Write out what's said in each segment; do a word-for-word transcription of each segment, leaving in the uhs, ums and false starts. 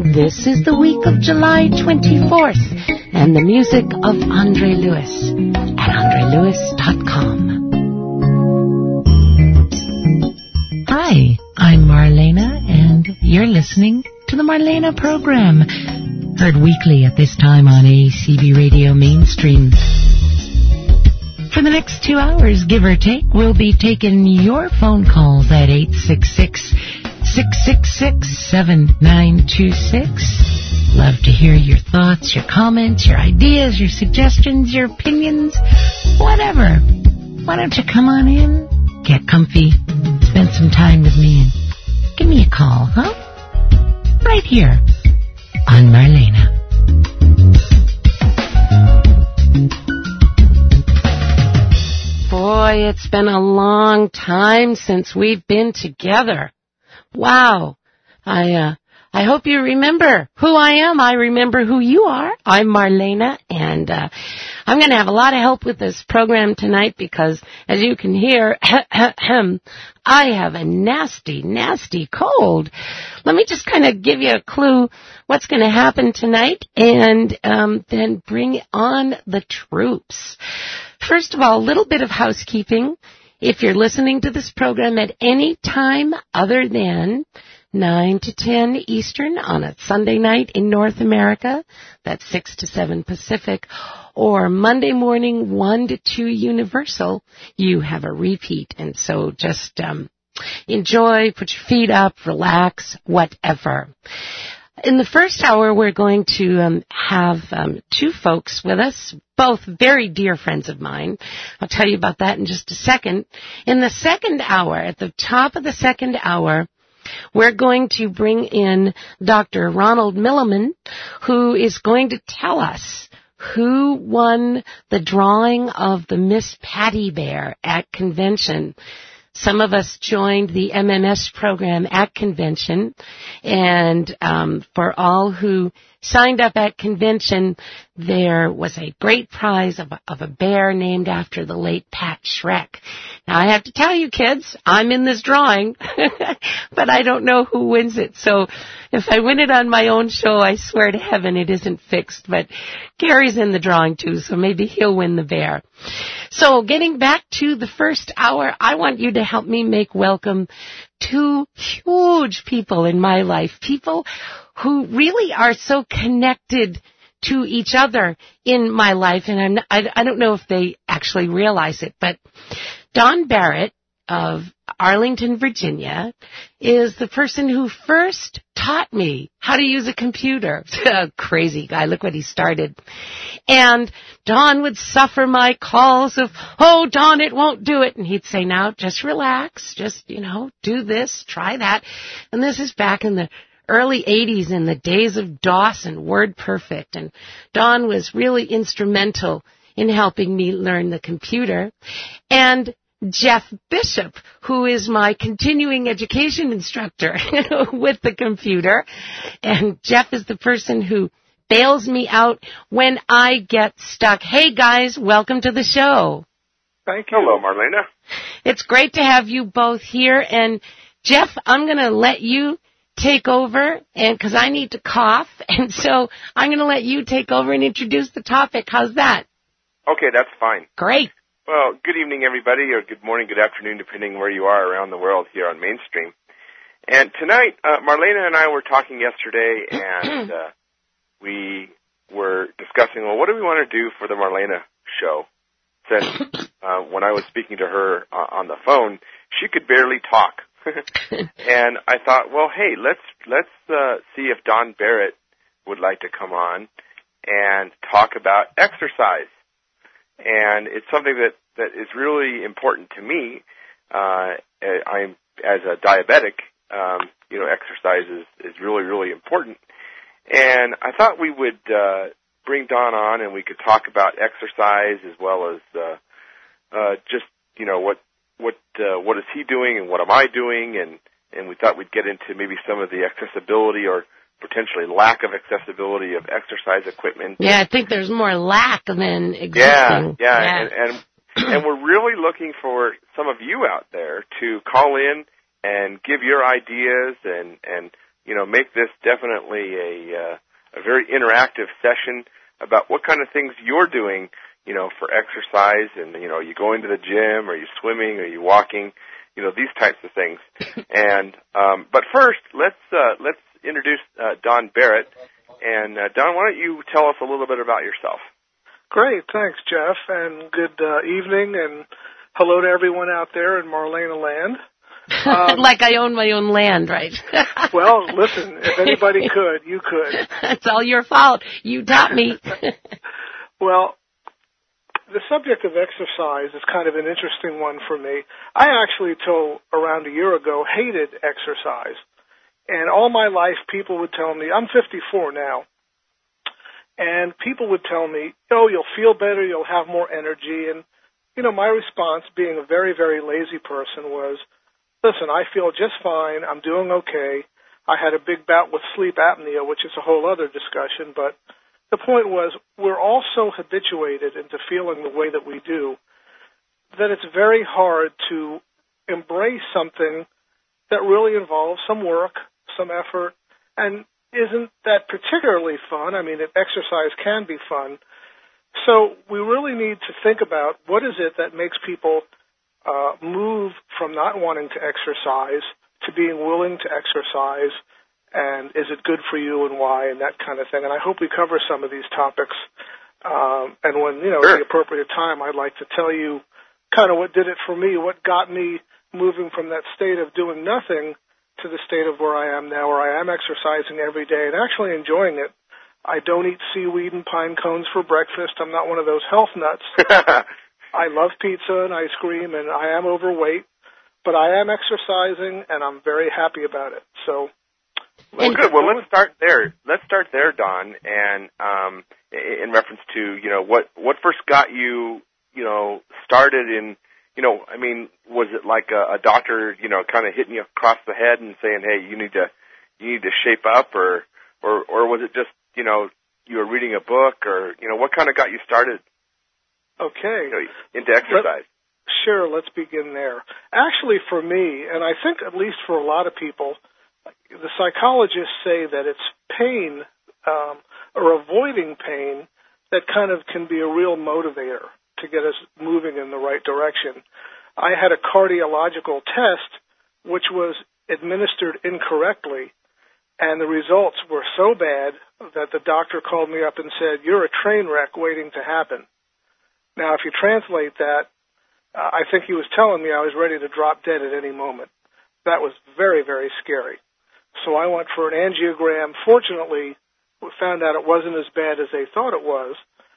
This is the week of July twenty-fourth, and the music of Andre Lewis at andre lewis dot com. Hi, I'm Marlena, and you're listening to the Marlena Program, heard weekly at this time on A C B Radio Mainstream. For the next two hours, give or take, we'll be taking your phone calls at eight six six, six six six, seven nine two six. Love to hear your thoughts, your comments, your ideas, your suggestions, your opinions, whatever. Why don't you come on in, get comfy, spend some time with me, and give me a call, huh? Right here on Marlena. Boy, it's been a long time since we've been together. Wow. I, uh, I hope you remember who I am. I remember who you are. I'm Marlena, and, uh, I'm going to have a lot of help with this program tonight because, as you can hear, I have a nasty, nasty cold. Let me just kind of give you a clue what's going to happen tonight, and, um, then bring on the troops. First of all, a little bit of housekeeping. If you're listening to this program at any time other than nine to ten Eastern on a Sunday night in North America, that's six to seven Pacific, or Monday morning one to two Universal, you have a repeat. And so just um, enjoy, put your feet up, relax, whatever. In the first hour, we're going to um, have um, two folks with us, both very dear friends of mine. I'll tell you about that in just a second. In the second hour, at the top of the second hour, we're going to bring in Doctor Ronald Milliman, who is going to tell us who won the drawing of the Miss Patty Bear at convention. Some of us joined the M M S program at convention, and um, for all who signed up at convention, there was a great prize of a, of a bear named after the late Pat Schreck. Now, I have to tell you, kids, I'm in this drawing, but I don't know who wins it. So if I win it on my own show, I swear to heaven it isn't fixed. But Gary's in the drawing, too, so maybe he'll win the bear. So getting back to the first hour, I want you to help me make welcome two huge people in my life, people who really are so connected to each other in my life, and I'm not, I, I don't know if they actually realize it, but Don Barrett of Arlington, Virginia, is the person who first taught me how to use a computer. Crazy guy, look what he started. And Don would suffer my calls of, oh, Don, it won't do it. And he'd say, now, just relax, just, you know, do this, try that. And this is back in the early eighties, in the days of DOS and WordPerfect. And Don was really instrumental in helping me learn the computer. And Jeff Bishop, who is my continuing education instructor with the computer. And Jeff is the person who bails me out when I get stuck. Hey, guys, welcome to the show. Thank you. Hello, Marlena. It's great to have you both here. And, Jeff, I'm going to let you take over, and because I need to cough. And so I'm going to let you take over and introduce the topic. How's that? Okay, that's fine. Great. Well, good evening, everybody, or good morning, good afternoon, depending where you are around the world here on Mainstream. And tonight, uh, Marlena and I were talking yesterday, and uh, we were discussing, well, what do we want to do for the Marlena show? Since uh, when I was speaking to her uh, on the phone, she could barely talk. And I thought, well, hey, let's let's uh, see if Don Barrett would like to come on and talk about exercise. And it's something that, that is really important to me. Uh, I'm, as a diabetic, um, you know, exercise is, is really, really important. And I thought we would uh, bring Don on and we could talk about exercise as well as uh, uh, just, you know, what what uh, what is he doing and what am I doing? And, and we thought we'd get into maybe some of the accessibility or potentially lack of accessibility of exercise equipment. Yeah, I think there's more lack than existing. Yeah, yeah, yeah. And, and and we're really looking for some of you out there to call in and give your ideas and and you know, make this definitely a, uh, a very interactive session about what kind of things you're doing, you know, for exercise. And, you know, are you going to the gym? Are you swimming? Are you walking? You know, these types of things. And, um, but first, let's, uh, let's introduce, uh, Don Barrett. And, uh, Don, why don't you tell us a little bit about yourself? Great. Thanks, Jeff. And good uh, evening. And hello to everyone out there in Marlena land. Um, like I own my own land, right? Well, listen, if anybody could, you could. It's all your fault. You taught me. Well, the subject of exercise is kind of an interesting one for me. I actually, till around a year ago, hated exercise. And all my life, people would tell me, I'm fifty-four now, and people would tell me, oh, you'll feel better, you'll have more energy. And, you know, my response, being a very, very lazy person, was, listen, I feel just fine, I'm doing okay. I had a big bout with sleep apnea, which is a whole other discussion, but the point was, we're all so habituated into feeling the way that we do that it's very hard to embrace something that really involves some work, some effort, and isn't that particularly fun. I mean, exercise can be fun. So we really need to think about what is it that makes people uh, move from not wanting to exercise to being willing to exercise, and is it good for you and why, and that kind of thing. And I hope we cover some of these topics. Um, and when, you know, sure. at the appropriate time, I'd like to tell you kind of what did it for me, what got me moving from that state of doing nothing to the state of where I am now, where I am exercising every day and actually enjoying it. I don't eat seaweed and pine cones for breakfast. I'm not one of those health nuts. I love pizza and ice cream, and I am overweight, but I am exercising, and I'm very happy about it. So, well, good. Well, let's start there. Let's start there, Don, and um, in reference to, you know, what what first got you, you know, started in, you know, I mean, was it like a, a doctor, you know, kind of hitting you across the head and saying, hey, you need to you need to shape up, or or or was it just, you know, you were reading a book, or, you know, what kind of got you started? Okay. You know, into exercise. Let, sure, let's begin there. Actually, for me, and I think at least for a lot of people, the psychologists say that it's pain um, or avoiding pain that kind of can be a real motivator to get us moving in the right direction. I had a cardiological test which was administered incorrectly, and the results were so bad that the doctor called me up and said, you're a train wreck waiting to happen. Now, if you translate that, uh, I think he was telling me I was ready to drop dead at any moment. That was very, very scary. So I went for an angiogram. Fortunately, we found out it wasn't as bad as they thought it was,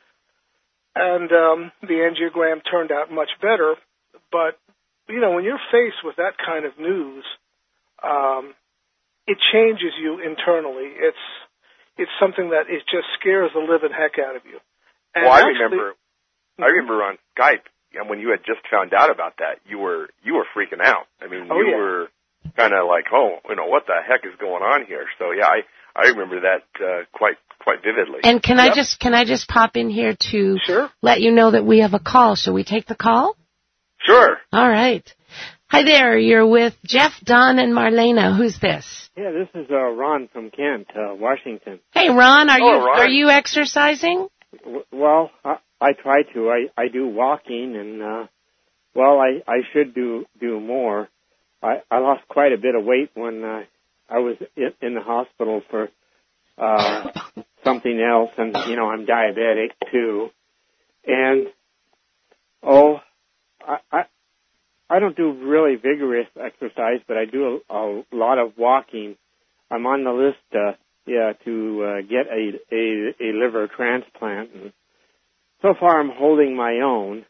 and um, the angiogram turned out much better. But, you know, when you're faced with that kind of news, um, it changes you internally. It's it's something that it just scares the living heck out of you. And well, I actually, remember, I remember on Skype, and when you had just found out about that, you were you were freaking out. I mean, oh, you yeah. were kind of like, oh, you know, what the heck is going on here? So yeah, I I remember that uh, quite quite vividly. And can yep. I just can I just pop in here to sure. let you know that we have a call? Shall we take the call? Sure. All right. Hi there. You're with Jeff, Don, and Marlena. Who's this? Yeah, this is uh, Ron from Kent, uh, Washington. Hey, Ron. Are Hello, you Ron. are you exercising? W- well, I, I try to. I, I do walking, and uh, well, I, I should do do more. I, I lost quite a bit of weight when uh, I was in, in the hospital for uh, something else, and you know I'm diabetic too. And oh, I, I I don't do really vigorous exercise, but I do a, a lot of walking. I'm on the list, uh, yeah, to uh, get a, a a liver transplant. And so far, I'm holding my own,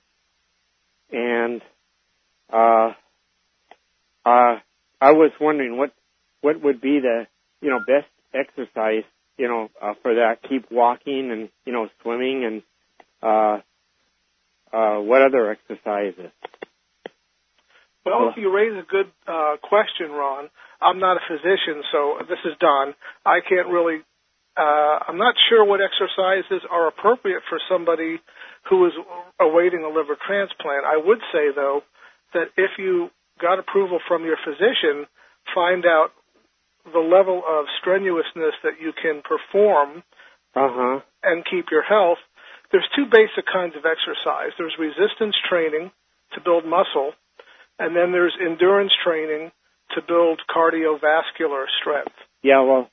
and uh. Uh, I was wondering what what would be the you know best exercise you know uh, for that. Keep walking and you know swimming and uh, uh, what other exercises? Well, you raise a good uh, question, Ron. I'm not a physician, so this is Don. I can't really. Uh, I'm not sure what exercises are appropriate for somebody who is awaiting a liver transplant. I would say though that if you got approval from your physician, find out the level of strenuousness that you can perform Uh-huh. and keep your health, there's two basic kinds of exercise. There's resistance training to build muscle, and then there's endurance training to build cardiovascular strength. Yeah, well,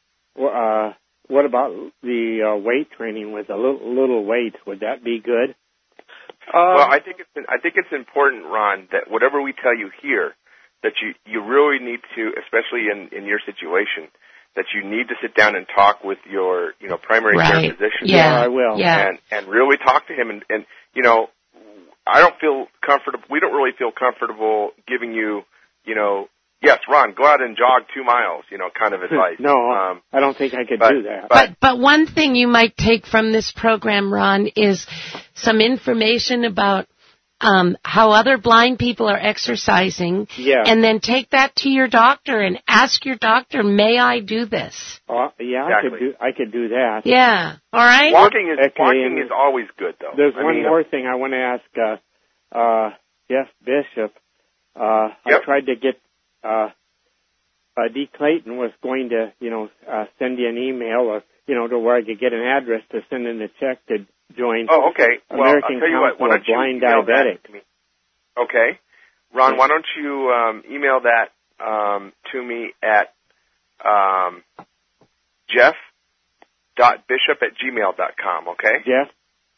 uh, what about the uh, weight training with a little, little weight? Would that be good? Um, Well, I think it's I think it's important, Ron, that whatever we tell you here, that you you really need to, especially in in your situation, that you need to sit down and talk with your you know primary Right. care physician. Yeah, Yeah, I will. Yeah. and and really talk to him. And, and you know, I don't feel comfortable. We don't really feel comfortable giving you, you know, yes, Ron, go out and jog two miles, you know, kind of advice. No, um, I don't think I could but- do that. but- But but one thing you might take from this program, Ron, is some information about um, how other blind people are exercising, Yeah. and then take that to your doctor and ask your doctor, "May I do this?" Uh, yeah, I Exactly. could do. I could do that. Yeah. All right. walking is Okay, walking and is always good, though. There's I one mean, more thing I want to ask uh, uh, Jeff Bishop. Uh, Yep. I tried to get uh, uh, D. Clayton was going to, you know, uh, send you an email or, you know, to where I could get an address to send in a check to join Oh, okay. Well, American I'll tell you what. Why Council of don't you Blind email Diabetic. that to me? Okay, Ron. Why don't you um, email that um, to me at um, Jeff dot bishop at gmail dot com. Okay. Jeff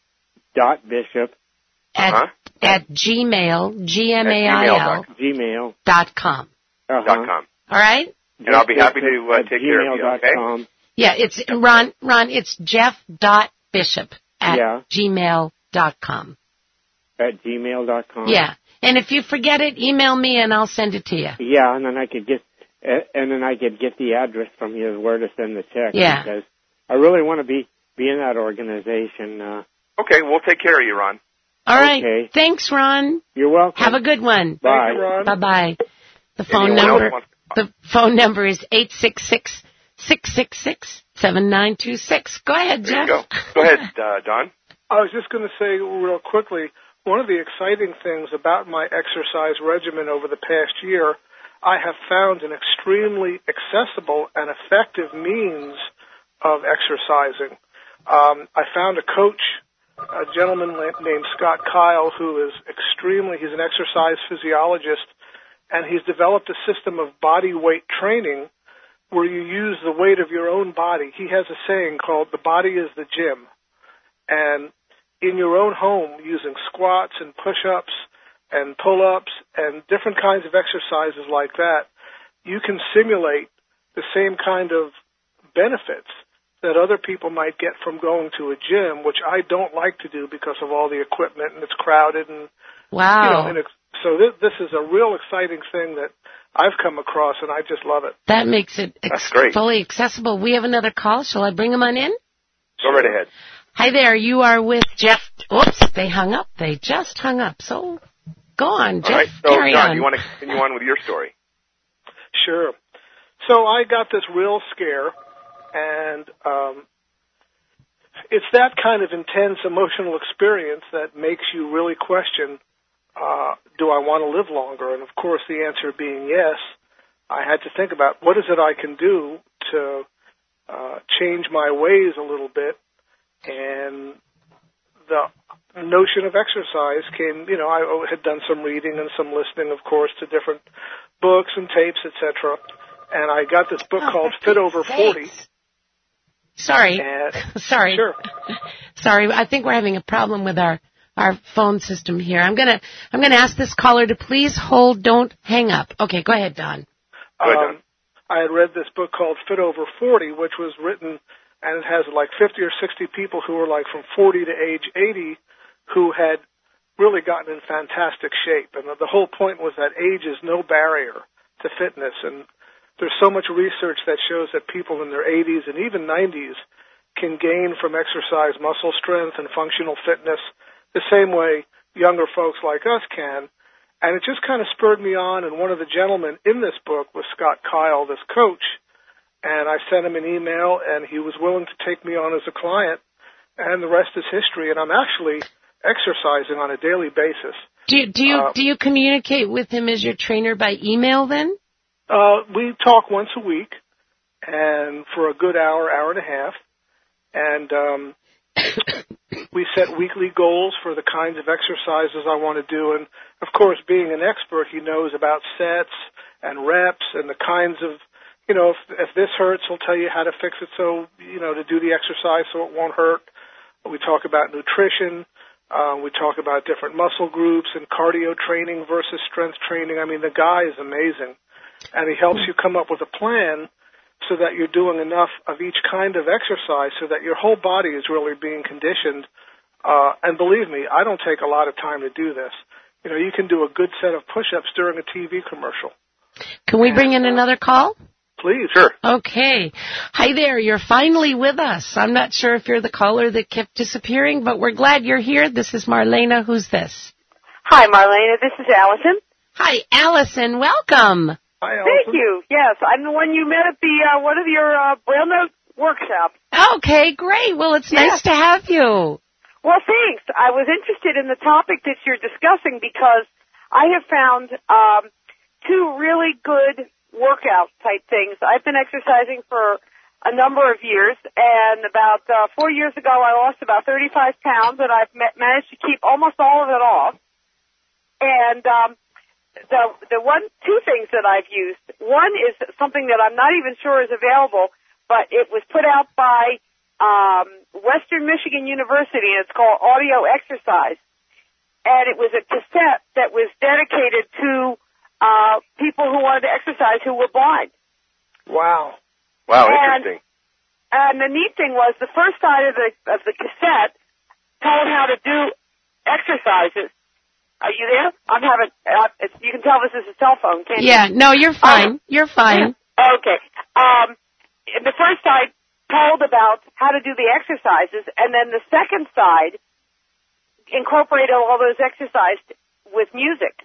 dot Bishop At Uh-huh. at Gmail, G M A I L Gmail dot com. uh-huh. dot com. All right. And I'll be Jeff happy to, uh, at take care of you, gmail okay? dot com. Yeah, it's Ron. Ron, it's Jeff dot Bishop at Yeah. Gmail dot com. At gmail dot com. Yeah, and if you forget it, email me and I'll send it to you. Yeah, and then I could get, uh, and then I could get the address from you where to send the check. Yeah. Because I really want to be be in that organization. Uh, Okay, we'll take care of you, Ron. All right. Okay. Thanks, Ron. you're welcome. Have a good one. Bye. Thank you, Ron. Bye bye. The phone Anyone else number. wants- The phone number is eight six six six six six seven nine two six. Go ahead, There you Jeff. go. Go ahead, uh, Don. I was just going to say real quickly, one of the exciting things about my exercise regimen over the past year, I have found an extremely accessible and effective means of exercising. Um, I found a coach, a gentleman named Scott Kyle, who is extremely, he's an exercise physiologist, and he's developed a system of body weight training where you use the weight of your own body. He has a saying called, "The body is the gym." And in your own home, using squats and push-ups and pull-ups and different kinds of exercises like that, you can simulate the same kind of benefits that other people might get from going to a gym, which I don't like to do because of all the equipment and it's crowded and Wow. you know. And it's, so this, this is a real exciting thing that I've come across, and I just love it. That makes it ex- That's great. fully accessible. We have another call. Shall I bring him on in? Go right ahead. Hi there. You are with Jeff. Oops, they hung up. They just hung up. So go on, Jeff. All right. So, Carry Don, on. you want to continue on with your story? Sure. So I got this real scare, and um, it's that kind of intense emotional experience that makes you really question, uh, do I want to live longer? And, of course, the answer being yes, I had to think about what is it I can do to uh, change my ways a little bit. And the notion of exercise came, you know, I had done some reading and some listening, of course, to different books and tapes, et cetera. And I got this book Oh, called for Fit Over Pete's forty. sakes. Sorry. And Sorry. Sure. Sorry. I think we're having a problem with our, our phone system here. I'm gonna I'm gonna ask this caller to please hold. Don't hang up. Okay, go ahead, Don. Go ahead, Don. Um, I had read this book called Fit Over forty, which was written, and it has like fifty or sixty people who were like from forty to age eighty who had really gotten in fantastic shape. And the whole point was that age is no barrier to fitness. And there's so much research that shows that people in their eighties and even nineties can gain from exercise muscle strength and functional fitness the same way younger folks like us can. And it just kind of spurred me on, and one of the gentlemen in this book was Scott Kyle, this coach, and I sent him an email, and he was willing to take me on as a client, and the rest is history, and I'm actually exercising on a daily basis. Do you, do you Uh, do you communicate with him as your trainer by email then? Uh, we talk once a week, and for a good hour, hour and a half. And um, we set weekly goals for the kinds of exercises I want to do. And, of course, being an expert, he knows about sets and reps and the kinds of, you know, if, if this hurts, he'll tell you how to fix it so, you know, to do the exercise so it won't hurt. We talk about nutrition. Uh, we talk about different muscle groups and cardio training versus strength training. I mean, the guy is amazing. And he helps you come up with a plan so that you're doing enough of each kind of exercise so that your whole body is really being conditioned. Uh, and believe me, I don't take a lot of time to do this. You know, you can do a good set of push-ups during a T V commercial. Can we bring in another call? Please. Sure. Okay. Hi there. You're finally with us. I'm not sure if you're the caller that kept disappearing, but we're glad you're here. This is Marlena. Who's this? Hi, Marlena. This is Allison. Hi, Allison. Welcome. Hi, Allison. Thank you. Yes, I'm the one you met at the uh, one of your uh, Braille Note workshops. Okay, great. Well, it's Yeah. nice to have you. Well, thanks. I was interested in the topic that you're discussing because I have found um, two really good workout type things. I've been exercising for a number of years, and about uh, four years ago I lost about thirty-five pounds, and I've ma- managed to keep almost all of it off. And um, the the one two things that I've used, one is something that I'm not even sure is available, but it was put out by um, Western Michigan University, and it's called Audio Exercise. And it was a cassette that was dedicated to uh, people who wanted to exercise who were blind. Wow. Wow, And- interesting. And the neat thing was the first side of the of the cassette told how to do exercises. Are you there? I'm having. Uh, it's, you can tell this is a cell phone, can't you? Yeah, no, you're fine. You're fine. Okay. Um, the first side told about how to do the exercises, and then the second side incorporated all those exercises with music.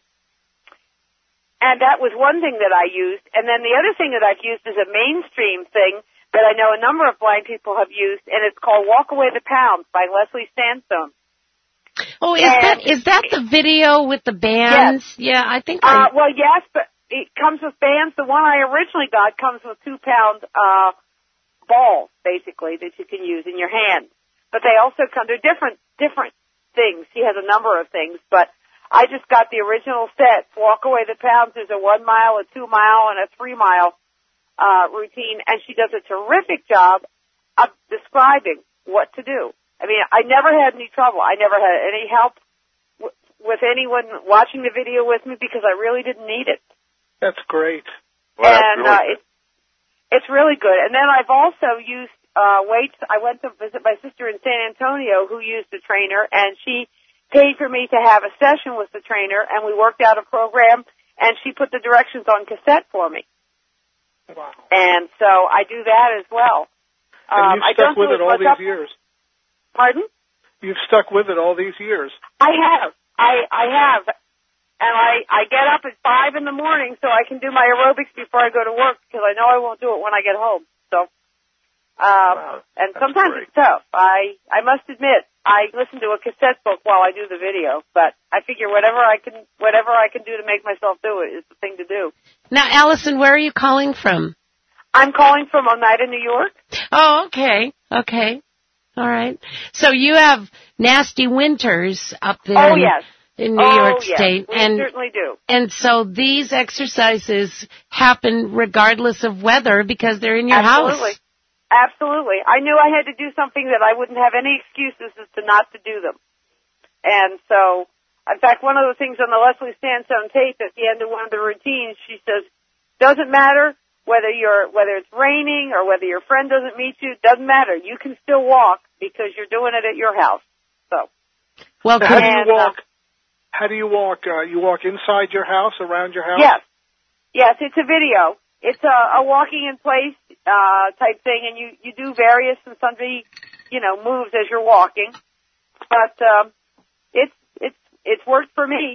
And that was one thing that I used. And then the other thing that I've used is a mainstream thing that I know a number of blind people have used, and it's called Walk Away the Pounds by Leslie Sandstone. Oh, is And- that is that the video with the bands? Yeah, I think I... Uh, well, yes, but it comes with bands. The one I originally got comes with two-pound uh, balls, basically, that you can use in your hand. But they also come, they're different, different things. She has a number of things, but I just got the original set. Walk Away the Pounds. There's a one-mile, a two-mile, and a three-mile uh, routine, and she does a terrific job of describing what to do. I mean, I never had any trouble. I never had any help w- with anyone watching the video with me because I really didn't need it. That's great. Well, that's and really uh, good. it, it's really good. And then I've also used uh, weights. I went to visit my sister in San Antonio who used a trainer, and she paid for me to have a session with the trainer, and we worked out a program, and she put the directions on cassette for me. Wow. And so I do that as well. And Um, you've I stuck don't with do it as all much these up- years. Pardon? You've stuck with it all these years. I have. I I have. And I, I get up at five in the morning so I can do my aerobics before I go to work because I know I won't do it when I get home. So, um, Wow, and that's sometimes great. it's tough. I, I must admit, I listen to a cassette book while I do the video, but I figure whatever I can, whatever I can do to make myself do it is the thing to do. Now, Allison, where are you calling from? I'm calling from Oneida, New York. Oh, okay. Okay. All right. So you have nasty winters up there Oh, in, yes. in New oh, York yes. State. We and certainly do. and so these exercises happen regardless of weather because they're in your Absolutely. house. Absolutely. I knew I had to do something that I wouldn't have any excuses as to not to do them. And so, in fact, one of the things on the Leslie Sandstone tape at the end of one of the routines, she says, doesn't matter whether you're, whether it's raining or whether your friend doesn't meet you, doesn't matter. You can still walk because you're doing it at your house. So. Well, How do And, you walk? uh, How do you walk? Uh, you walk inside your house, around your house? Yes. Yes, it's a video. It's a, a walking in place uh, type thing, and you, you do various and sundry, you know, moves as you're walking. But um, it's it's it's worked for me.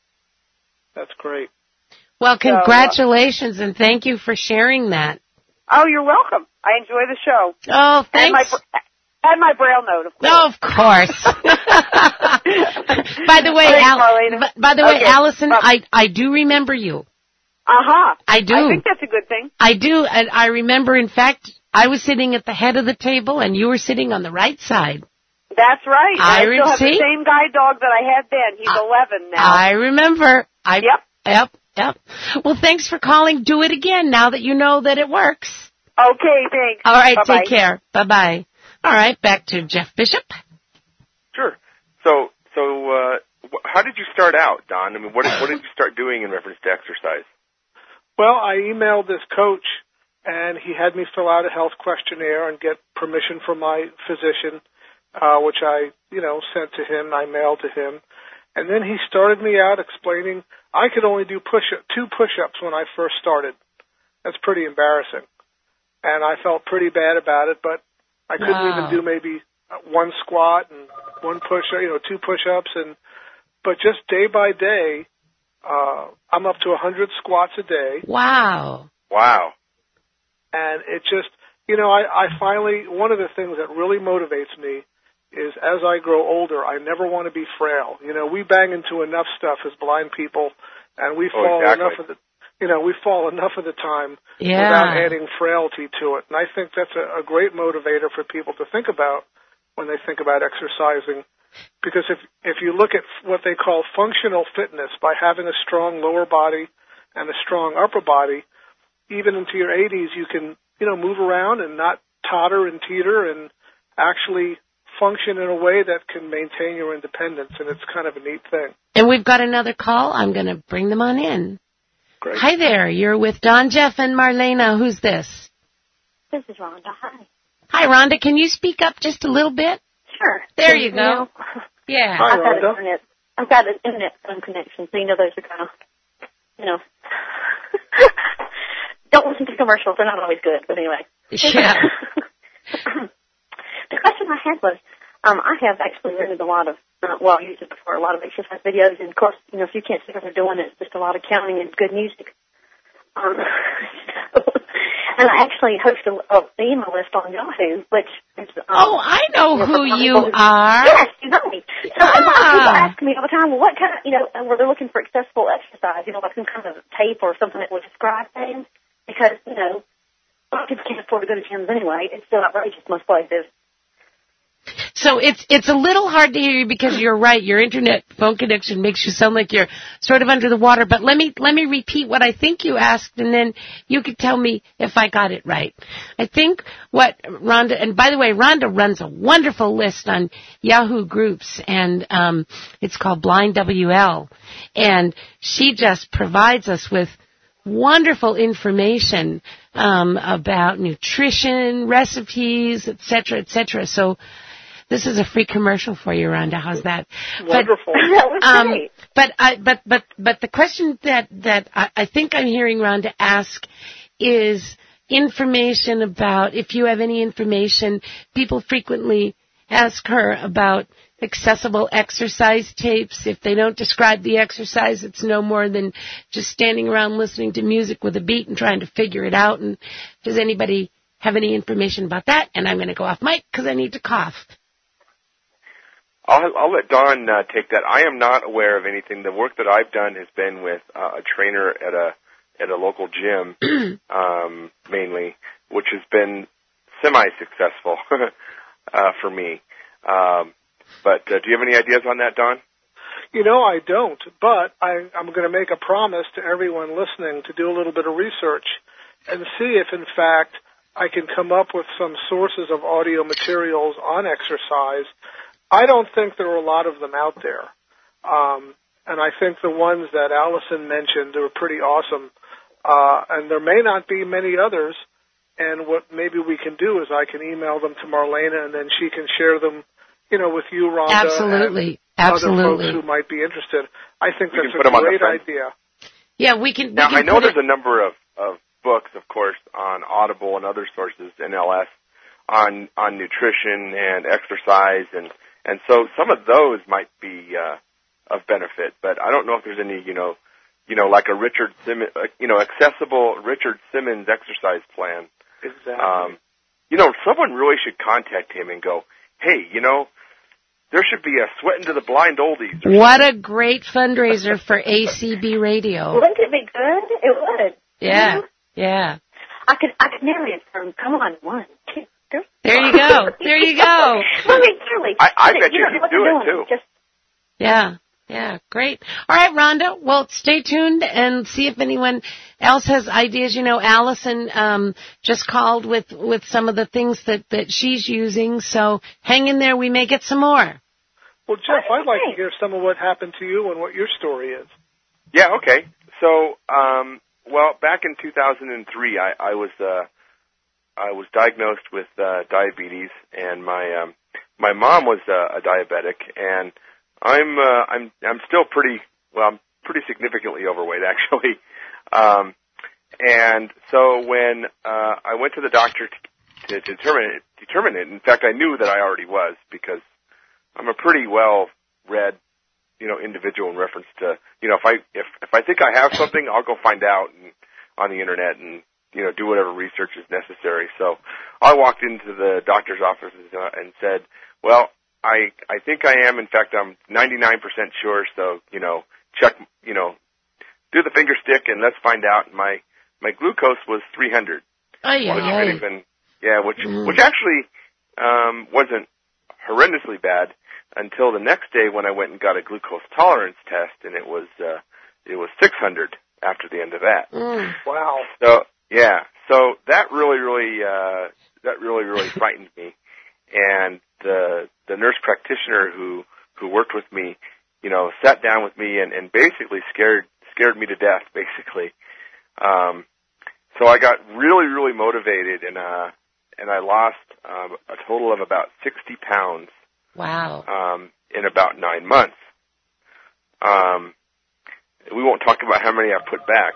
That's great. well, So, uh, congratulations and thank you for sharing that. Oh, you're welcome. I enjoy the show. Oh, And my thanks. br- and my Braille note, of course. Oh, of course. By the way, Thanks, Al- Marlena. by, by the way, Okay. Allison, Bye. I I do remember you. Uh-huh. I do. I think that's a good thing. I do, and I remember, in fact, I was sitting at the head of the table, and you were sitting on the right side. That's right. I, I still have see? the same guide dog that I had then. He's uh, eleven now. I remember. I, yep. Yep, yep. Well, thanks for calling. Do it again now that you know that it works. Okay, thanks. All right, Bye-bye. take care. Bye-bye. All right, back to Jeff Bishop. Sure. So, so uh, wh- how did you start out, Don? I mean, what did, what did you start doing in reference to exercise? Well, I emailed this coach, and he had me fill out a health questionnaire and get permission from my physician, uh, which I, you know, sent to him. I mailed to him. And then he started me out explaining I could only do push two push-ups when I first started. That's pretty embarrassing. And I felt pretty bad about it, but I couldn't wow. even do maybe one squat and one push-up, you know, two push-ups. And but just day by day, uh, I'm up to one hundred squats a day. Wow. Wow. And it just, you know, I, I finally, one of the things that really motivates me is as I grow older, I never want to be frail. You know, we bang into enough stuff as blind people, and we Oh, fall exactly. enough of the, you know, we fall enough of the time Yeah. without adding frailty to it. And I think that's a, a great motivator for people to think about when they think about exercising. Because if if you look at what they call functional fitness, by having a strong lower body and a strong upper body, even into your eighties, you can, you know, move around and not totter and teeter and actually function in a way that can maintain your independence, and it's kind of a neat thing. And we've got another call. I'm going to bring them on in. Great. Hi there. You're with Don, Jeff, and Marlena. Who's this? This is Rhonda. Hi. Hi, Rhonda. Can you speak up just a little bit? Sure. There So, you go. know, Yeah. Hi, I've got an Rhonda. internet. I've got an internet phone connection, so you know those are kind of, you know, don't listen to commercials. They're not always good, but anyway. Yeah. The question I had was, um, I have actually rented a lot of, uh, well, I used it before, a lot of exercise videos, and of course, you know, if you can't see what they're doing, it's just a lot of counting and good music. Um, so, and I actually host a, a email list on Yahoo, which is, um, Oh, I know you know, who for you people who- are. Yes, you know me. So Ah. people ask me all the time, well, what kind of, you know, and where they're looking for accessible exercise, you know, like some kind of tape or something that would describe things, because, you know, a lot of people can't afford to go to gyms anyway. It's still outrageous most places. So it's it's a little hard to hear you because you're right. Your internet phone connection makes you sound like you're sort of under the water. But let me let me repeat what I think you asked, and then you could tell me if I got it right. I think what Rhonda, and by the way, Rhonda runs a wonderful list on Yahoo Groups, and um, it's called Blind W L, and she just provides us with wonderful information um, about nutrition, recipes, et cetera, et cetera. So this is a free commercial for you, Rhonda. How's that? Wonderful. That was Um, great. but I, but but but the question that that I, I think I'm hearing Rhonda ask is information about, if you have any information. People frequently ask her about accessible exercise tapes. If they don't describe the exercise, it's no more than just standing around listening to music with a beat and trying to figure it out. And does anybody have any information about that? And I'm going to go off mic because I need to cough. I'll, I'll let Don uh, take that. I am not aware of anything. The work that I've done has been with uh, a trainer at a at a local gym, um, mainly, which has been semi-successful uh, for me. Um, but uh, do you have any ideas on that, Don? You know, I don't, but I, I'm going to make a promise to everyone listening to do a little bit of research and see if, in fact, I can come up with some sources of audio materials on exercise. I don't think there are a lot of them out there. Um, and I think the ones that Allison mentioned are pretty awesome. Uh, and there may not be many others. And what maybe we can do is I can email them to Marlena, and then she can share them, you know, with you, Rhonda. Absolutely. And Absolutely. other folks who might be interested. I think We that's can put them a on the great front. idea. Yeah, we can. Now, we can I know put there's it, a number of, of books, of course, on Audible and other sources, N L S, on on nutrition and exercise, and and so some of those might be uh, of benefit. But I don't know if there's any, you know, you know, like a Richard Simmons, uh, you know, accessible Richard Simmons exercise plan. Exactly. Um, you know, someone really should contact him and go, hey, you know, there should be a Sweatin' to the Blind Oldies. Or what a great fundraiser for A C B Radio. Wouldn't it be good. It would. Yeah, Mm-hmm. yeah. I could I could narrate it from, come on, one, two, three. There you go. There you go. I mean, truly. I, I bet you you don't know could what do they're it, doing. too. Just, Yeah, yeah, great. All right, Rhonda, well, stay tuned and see if anyone else has ideas. You know, Allison um, just called with, with some of the things that, that she's using, so hang in there. We may get some more. Well, Jeff, I'd like to hear some of what happened to you and what your story is. Yeah, okay. So, um, well, back in two thousand three, I, I was uh, I was diagnosed with uh, diabetes, and my um, my mom was uh, a diabetic, and I'm uh, I'm I'm still pretty well. I'm pretty significantly overweight, actually. Um, and so when uh, I went to the doctor to, to determine it, determine it, in fact, I knew that I already was because I'm a pretty well read, you know, individual in reference to, you know, if I if if I think I have something, I'll go find out and, on the internet and, you know, do whatever research is necessary. So I walked into the doctor's office uh, and said, well, I I think I am. In fact, I'm ninety-nine percent sure. So, you know, check, you know, do the finger stick and let's find out. And my my glucose was three hundred. Oh yeah, which yeah. even, yeah, which Mm. which actually um, wasn't horrendously bad until the next day when I went and got a glucose tolerance test, and it was uh, it was six hundred after the end of that. Mm. Wow. So yeah, so that really, really, uh, that really, really frightened me. And the the nurse practitioner who who worked with me, you know, sat down with me and, and basically scared scared me to death, basically. Um, so I got really, really motivated, and uh, and I lost um, a total of about sixty pounds. Wow. Um, in about nine months. Um, we won't talk about how many I put back.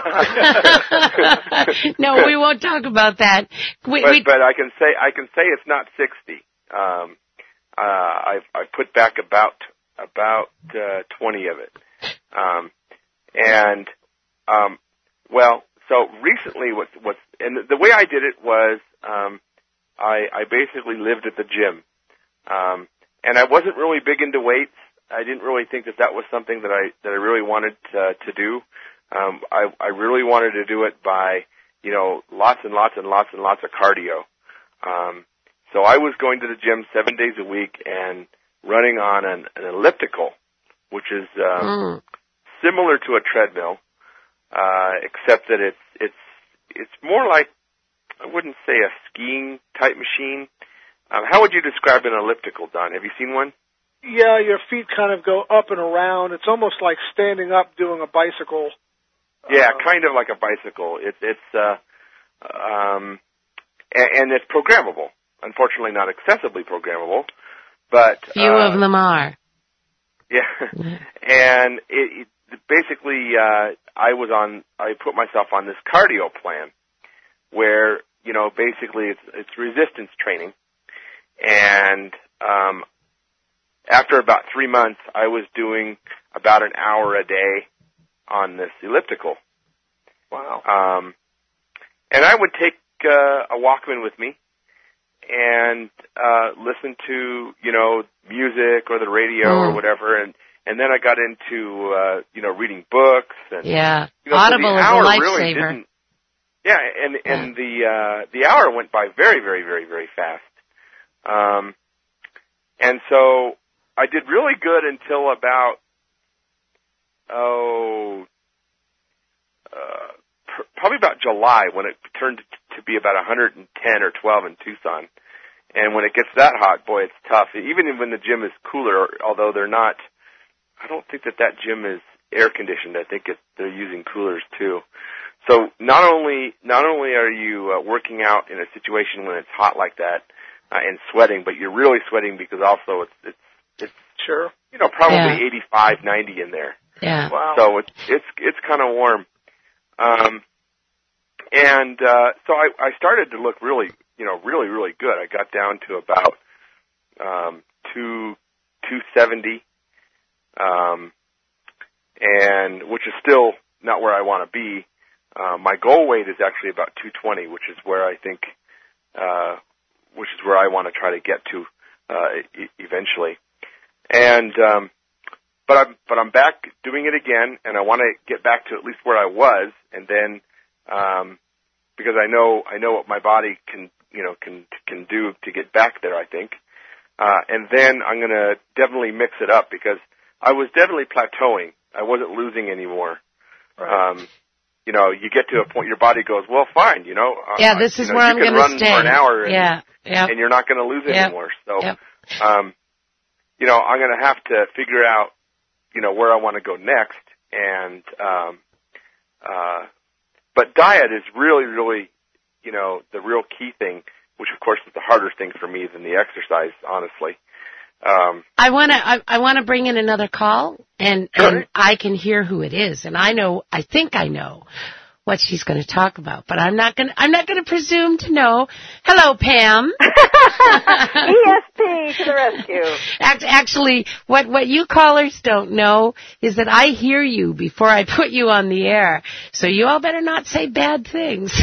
No, we won't talk about that. We, but, we, but I can say I can say it's not sixty. Um, uh, I've I put back about about uh, twenty of it. Um, and um, well, so recently, what's what's and the way I did it was um, I I basically lived at the gym. Um, and I wasn't really big into weights. I didn't really think that that was something that I that I really wanted to, to do. Um, I, I really wanted to do it by, you know, lots and lots and lots and lots of cardio. Um, so I was going to the gym seven days a week and running on an, an elliptical, which is um, mm. similar to a treadmill, uh, except that it's it's it's more like, I wouldn't say a skiing type machine. Um, how would you describe an elliptical, Don? Have you seen one? Yeah, your feet kind of go up and around. It's almost like standing up doing a bicycle. Yeah, uh, kind of like a bicycle. It's it's uh, um, and, and it's programmable. Unfortunately, not accessibly programmable, but few uh, of them are. Yeah, and it, it basically uh, I was on. I put myself on this cardio plan, where you know basically it's it's resistance training. And um, after about three months, I was doing about an hour a day on this elliptical. Wow. Um, and I would take uh, a Walkman with me and uh, listen to, you know, music or the radio mm. or whatever. And, and then I got into, uh, you know, reading books. And, yeah. you know, Audible so the is hour a really lifesaver. didn't, yeah, and, and yeah. the uh, the hour went by very, very, very, very fast. Um, and so I did really good until about, oh, uh, pr- probably about July when it turned to be about one hundred ten or twelve in Tucson. And when it gets that hot, boy, it's tough. Even when the gym is cooler, although they're not, I don't think that that gym is air conditioned. I think it, they're using coolers too. So not only, not only are you uh, working out in a situation when it's hot like that, Uh, and sweating, but you're really sweating because also it's it's it's sure, you know, probably yeah. eighty-five, ninety in there. Yeah. Wow. So it's it's it's kind of warm. Um, and uh, so I, I started to look really, you know, really really good. I got down to about um, two two seventy, um, and which is still not where I want to be. Uh, my goal weight is actually about two twenty, which is where I think. Uh, which is where I want to try to get to uh, e- eventually. And um, but I'm but I'm back doing it again, and I want to get back to at least where I was, and then um, because I know I know what my body can you know can can do to get back there. I think, uh, and then I'm going to definitely mix it up because I was definitely plateauing. I wasn't losing anymore. Right. Um, you know, you get to a point your body goes, well, fine. You know, yeah, this uh, is you know, where you I'm can going to run stay. for an hour, and, yeah, yeah, and you're not going to lose yep. anymore. So. Yep. Um, you know, I'm going to have to figure out, you know, where I want to go next. And, um, uh, but diet is really, really, you know, the real key thing, which of course is the harder thing for me than the exercise, honestly. Um, I want to, I, I want to bring in another call and, sure. and I can hear who it is. And I know, I think I know what she's going to talk about, but I'm not going to, I'm not going to presume to know. Hello, Pam. E S P to the rescue. Actually, what, what you callers don't know is that I hear you before I put you on the air. So you all better not say bad things.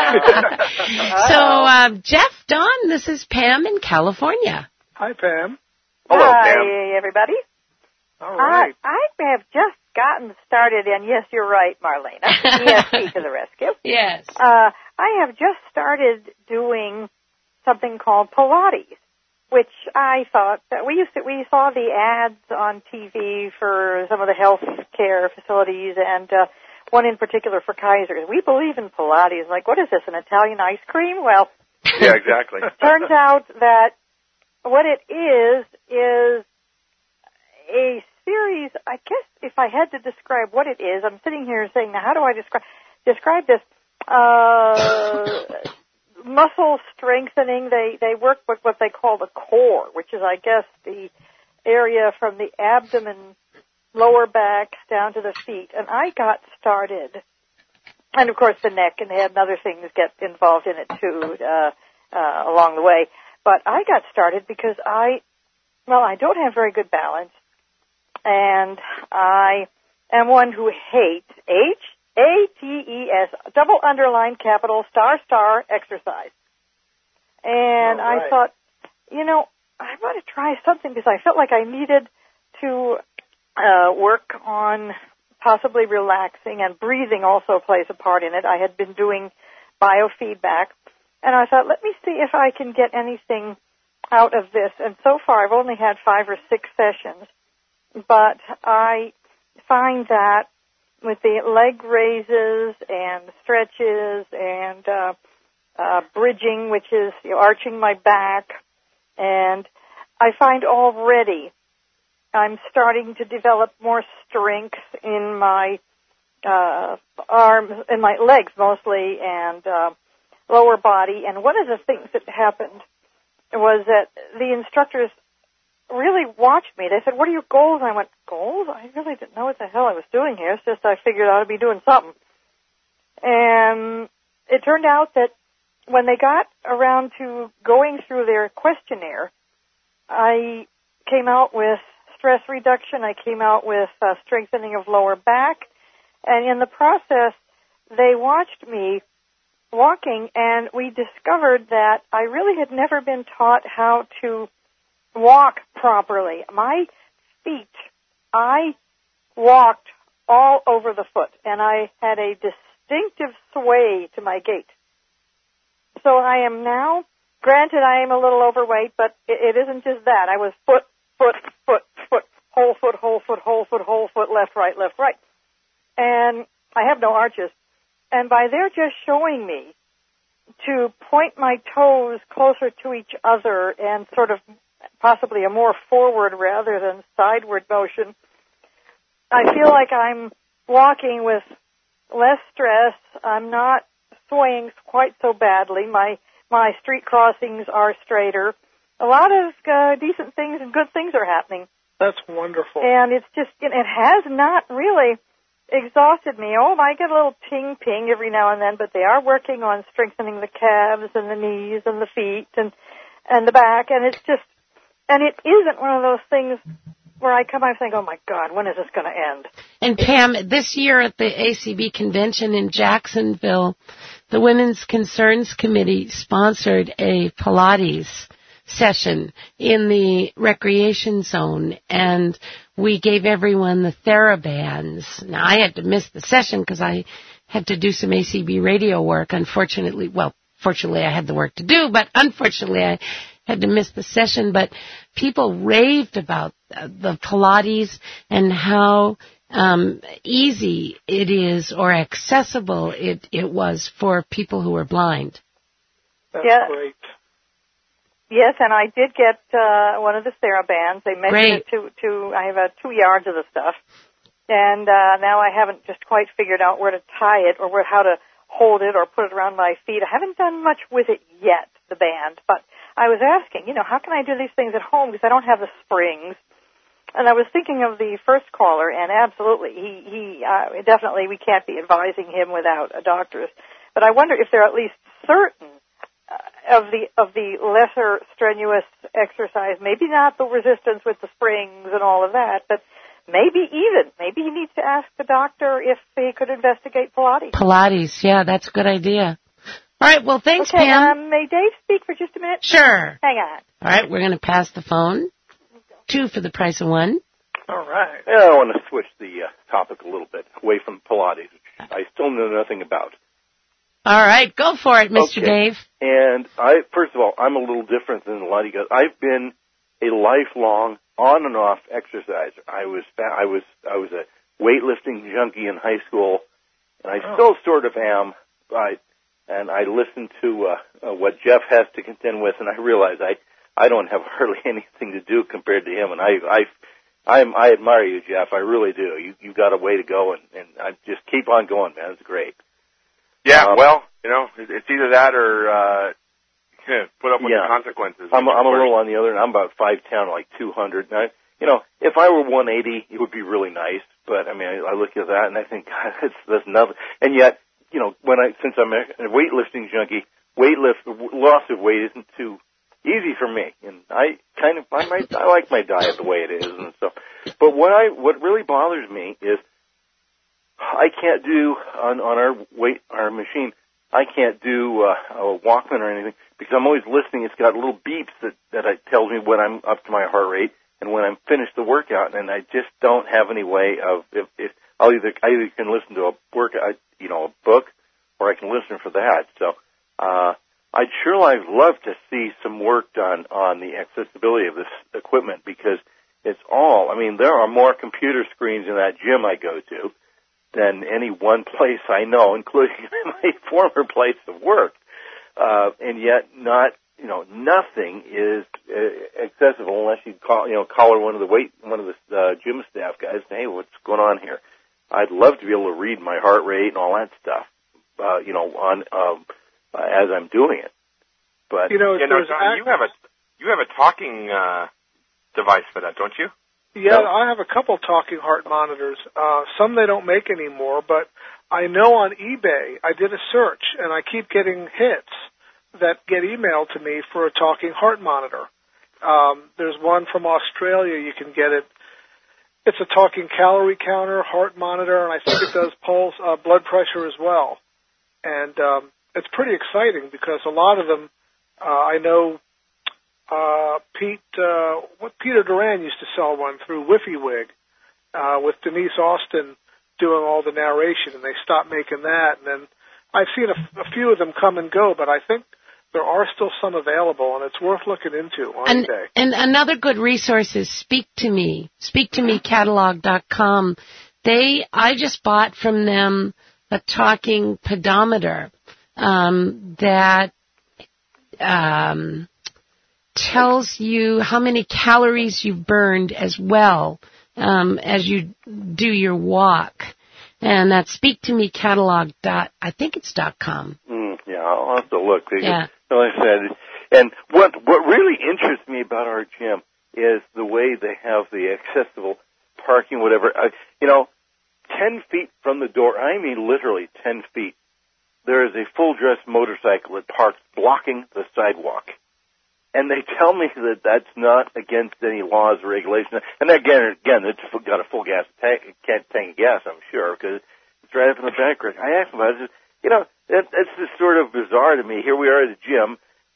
Oh. So, um, Jeff, Don, this is Pam in California. Hi, Pam. Hello, Hi, Pam. everybody. All right. Uh, I have just gotten started, and yes, you're right, Marlena. E S P to the rescue. Yes. Uh, I have just started doing something called Pilates, which I thought that we used to, we saw the ads on T V for some of the health care facilities, and uh, one in particular for Kaiser. We believe in Pilates. Like, what is this, an Italian ice cream? Well, Yeah, exactly. turns out that what it is is a series, I guess if I had to describe what it is, I'm sitting here saying, now how do I describe describe this? Uh, muscle strengthening. They they work with what they call the core, which is, I guess, the area from the abdomen, lower back, down to the feet. And I got started, and of course the neck, and they had other things get involved in it too uh, uh, along the way. But I got started because I, well, I don't have very good balance. And I am one who hates H A T E S, double underline capital star star exercise. And right. I thought, you know, I want to try something because I felt like I needed to uh, work on possibly relaxing, and breathing also plays a part in it. I had been doing biofeedback, and I thought, let me see if I can get anything out of this. And so far, I've only had five or six sessions. But I find that with the leg raises and stretches and uh, uh, bridging, which is, you know, arching my back, and I find already I'm starting to develop more strength in my uh, arms, in my legs mostly, and uh, lower body. And one of the things that happened was that the instructors really watched me. They said, what are your goals? And I went, goals? I really didn't know what the hell I was doing here. It's just I figured I ought to be doing something. And it turned out that when they got around to going through their questionnaire, I came out with stress reduction. I came out with uh, strengthening of lower back. And in the process, they watched me walking, and we discovered that I really had never been taught how to walk properly. My feet, I walked all over the foot, and I had a distinctive sway to my gait. So I am now, granted I am a little overweight, but it, it isn't just that. I was foot, foot, foot, foot, whole foot, whole foot, whole foot, whole foot, left, right, left, right. And I have no arches. And by their just showing me to point my toes closer to each other and sort of possibly a more forward rather than sideward motion, I feel like I'm walking with less stress. I'm not swaying quite so badly. My my street crossings are straighter. A lot of uh, decent things and good things are happening. That's wonderful. And it's just, it has not really exhausted me. Oh, I get a little ting-ping every now and then, but they are working on strengthening the calves and the knees and the feet and, and the back, and it's just, and it isn't one of those things where I come out and think, oh, my God, when is this going to end? And, Pam, this year at the A C B convention in Jacksonville, the Women's Concerns Committee sponsored a Pilates session in the recreation zone, and we gave everyone the TheraBands. Now, I had to miss the session because I had to do some A C B radio work. Unfortunately, well, fortunately I had the work to do, but unfortunately I had to miss the session. But people raved about the Pilates and how um, easy it is or accessible it, it was for people who were blind. That's yeah. great. Yes, and I did get uh, one of the TheraBands. They measured Great. it to, to, I have uh, two yards of the stuff. And uh, now I haven't just quite figured out where to tie it or where, how to hold it or put it around my feet. I haven't done much with it yet, the band. But I was asking, you know, how can I do these things at home because I don't have the springs? And I was thinking of the first caller, and absolutely, he, he uh, definitely, we can't be advising him without a doctor's. But I wonder if there are at least certain uh, of the of the lesser strenuous exercise, maybe not the resistance with the springs and all of that, but maybe even, maybe he needs to ask the doctor if he could investigate Pilates. Pilates, yeah, that's a good idea. All right, well, thanks, okay, Pam. Um, may Dave speak for just a minute? Sure. Hang on. All right, we're going to pass the phone. Two for the price of one. All right. Yeah, I want to switch the uh, topic a little bit away from Pilates, which I still know nothing about. All right, go for it, Mister Okay. Dave. And I, first of all, I'm a little different than a lot of you guys. I've been a lifelong on and off exerciser. I was, I was, I was a weightlifting junkie in high school, and I Oh. still sort of am. I, and I listen to uh, uh, what Jeff has to contend with, and I realize I, I don't have hardly anything to do compared to him. And I, I, I'm, I admire you, Jeff. I really do. You, you got a way to go, and, and I just keep on going, man. It's great. Yeah, Um, well, you know, it- it's either that or uh, put up with Yeah. the consequences. I'm, which, I'm of a course- little on the other end. I'm about five ten, like two hundred. And I, you know, if I were one eighty, it would be really nice. But I mean, I, I look at that and I think, God, that's, that's nothing. And yet, you know, when I, since I'm a weightlifting junkie, weightlift, loss of weight isn't too easy for me. And I kind of, I might, I like my diet the way it is and stuff. But what I, what really bothers me is I can't do on, on our weight, our machine, I can't do uh, a Walkman or anything because I'm always listening. It's got little beeps that, that it tells me when I'm up to my heart rate and when I'm finished the workout, and I just don't have any way of, if, if I'll either, I either can listen to a workout, you know, a book, or I can listen for that. So, uh, I'd sure like love to see some work done on the accessibility of this equipment because it's all, I mean, there are more computer screens in that gym I go to than any one place I know, including my former place of work. Uh, and yet not, you know, nothing is uh, accessible unless you call, you know, collar one of the wait, one of the uh, gym staff guys, hey, what's going on here? I'd love to be able to read my heart rate and all that stuff, uh, you know, on, um, uh, as I'm doing it. But, You know, You know, there's John, act- you have a you have a talking uh, device for that, don't you? Yeah, No. I have a couple talking heart monitors. Uh, some they don't make anymore, but I know on eBay, I did a search, and I keep getting hits that get emailed to me for a talking heart monitor. Um, there's one from Australia. You can get it. It's a talking calorie counter, heart monitor, and I think it does pulse, uh, blood pressure as well. And um, it's pretty exciting because a lot of them, uh, I know uh, Pete, uh, what Peter Duran used to sell one through WifiWig uh, with Denise Austin doing all the narration, and they stopped making that. And then I've seen a, a few of them come and go, but I think there are still some available, and it's worth looking into on And, eBay. and another good resource is Speak to Me, speak to me catalog dot com. They, I just bought from them a talking pedometer um, that um, tells you how many calories you've burned as well um, as you do your walk. And that's speak to me catalog dot, I think it's dot com. Mm, yeah, I'll have to look. Because, Yeah. like I said, and what what really interests me about our gym is the way they have the accessible parking, whatever. I, you know, ten feet from the door, I mean literally ten feet, there is a full-dress motorcycle that parks blocking the sidewalk. And they tell me that that's not against any laws or regulations. And again, again, it's got a full gas tank, tank of gas, I'm sure, because it's right up in the background. I asked them about it. I said, you know, that, that's just sort of bizarre to me. Here we are at a gym.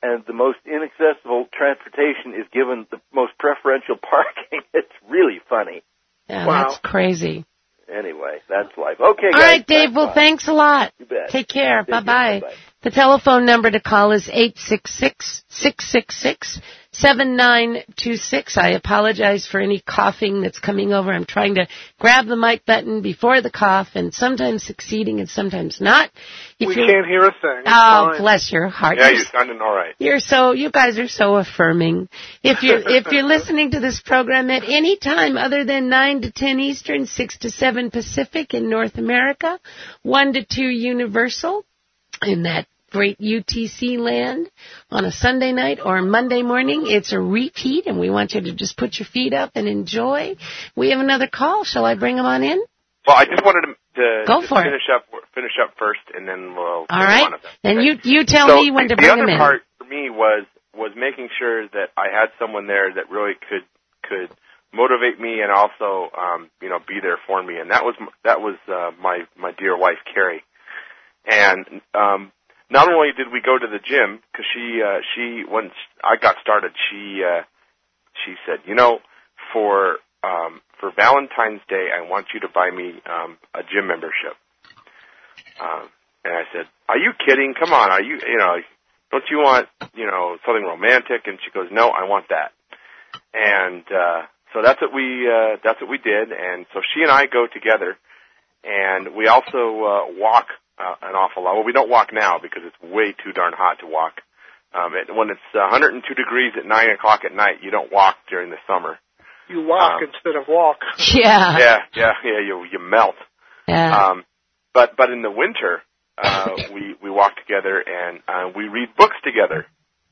and the most inaccessible transportation is given the most preferential parking. It's really funny. Yeah, Wow. that's crazy. Anyway, that's life. Okay, guys. All right, Dave. Well, bye. thanks a lot. You bet. Take care. Take care. Bye-bye. Bye-bye. The telephone number to call is eight six six, six six six, seven nine two six. I apologize for any coughing that's coming over. I'm trying to grab the mic button before the cough, and sometimes succeeding and sometimes not. If we you're- can't hear a thing. It's Oh, fine. bless your heart. Yeah, You're you're sounding all right. You're so, you guys are so affirming. If you're, if you're listening to this program at any time other than nine to ten Eastern, six to seven Pacific in North America, one to two Universal in that great U T C land on a Sunday night or Monday morning, it's a repeat, and we want you to just put your feet up and enjoy. We have another call. Shall I bring them on in? Well, I just wanted to, to Go just for it. finish up finish up first, and then we'll. All right. One of them. Then Okay. you, you tell so me when to the bring other them in. part for me was was making sure that I had someone there that really could could motivate me and also um, you know be there for me, and that was that was uh, my my dear wife Carrie, and um, not only did we go to the gym because she uh, she once I got started she uh, she said you know for um, for Valentine's Day I want you to buy me um, a gym membership. Um, and I said, "Are you kidding? Come on, are you, you know, don't you want, you know, something romantic?" And she goes, "No, I want that." And uh, so that's what we uh, that's what we did. And so she and I go together, and we also uh, walk uh, an awful lot. Well, we don't walk now because it's way too darn hot to walk. Um, it, when it's one hundred two degrees at nine o'clock at night, you don't walk during the summer. You walk um, instead of walk. Yeah. Yeah, yeah, yeah. You you melt. Yeah. Um, but but in the winter, uh, we we walk together and uh, we read books together,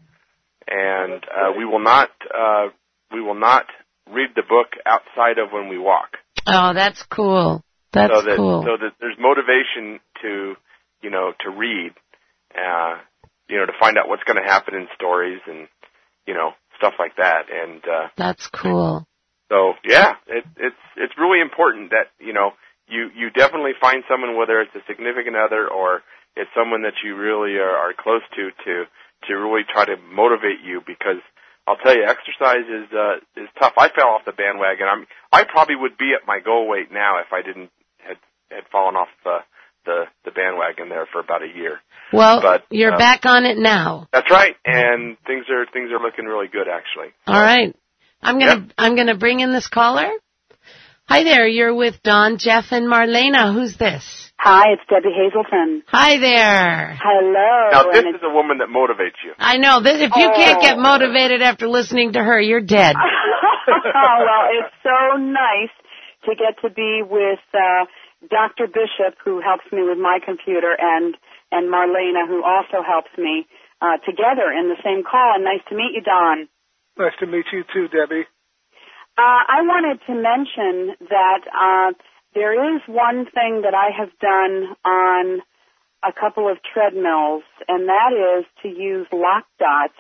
and uh, we will not uh, we will not read the book outside of when we walk. Oh, that's cool. That's so that, cool. So that there's motivation to you know to read, uh, you know to find out what's going to happen in stories and you know stuff like that. And uh, That's cool. so yeah, it, it's it's really important that you know. You you definitely find someone, whether it's a significant other or it's someone that you really are, are close to, to to really try to motivate you. Because I'll tell you, exercise is uh, is tough. I fell off the bandwagon. I'm I probably would be at my goal weight now if I didn't had had fallen off the the, the bandwagon there for about a year. Well, but, you're uh, back on it now. That's right, and things are things are looking really good actually. So, All right. I'm gonna Yep. I'm gonna bring in this caller. Hi there, you're with Don, Jeff, and Marlena. Who's this? Hi, it's Debbie Hazelton. Hi there. Hello. Now this and is a woman that motivates you. I know, this, if you Oh. can't get motivated after listening to her, you're dead. oh, well, it's so nice to get to be with uh, Doctor Bishop, who helps me with my computer, and and Marlena, who also helps me, uh, together in the same call. And nice to meet you, Don. Nice to meet you too, Debbie. Uh, I wanted to mention that uh, there is one thing that I have done on a couple of treadmills, and that is to use lock dots.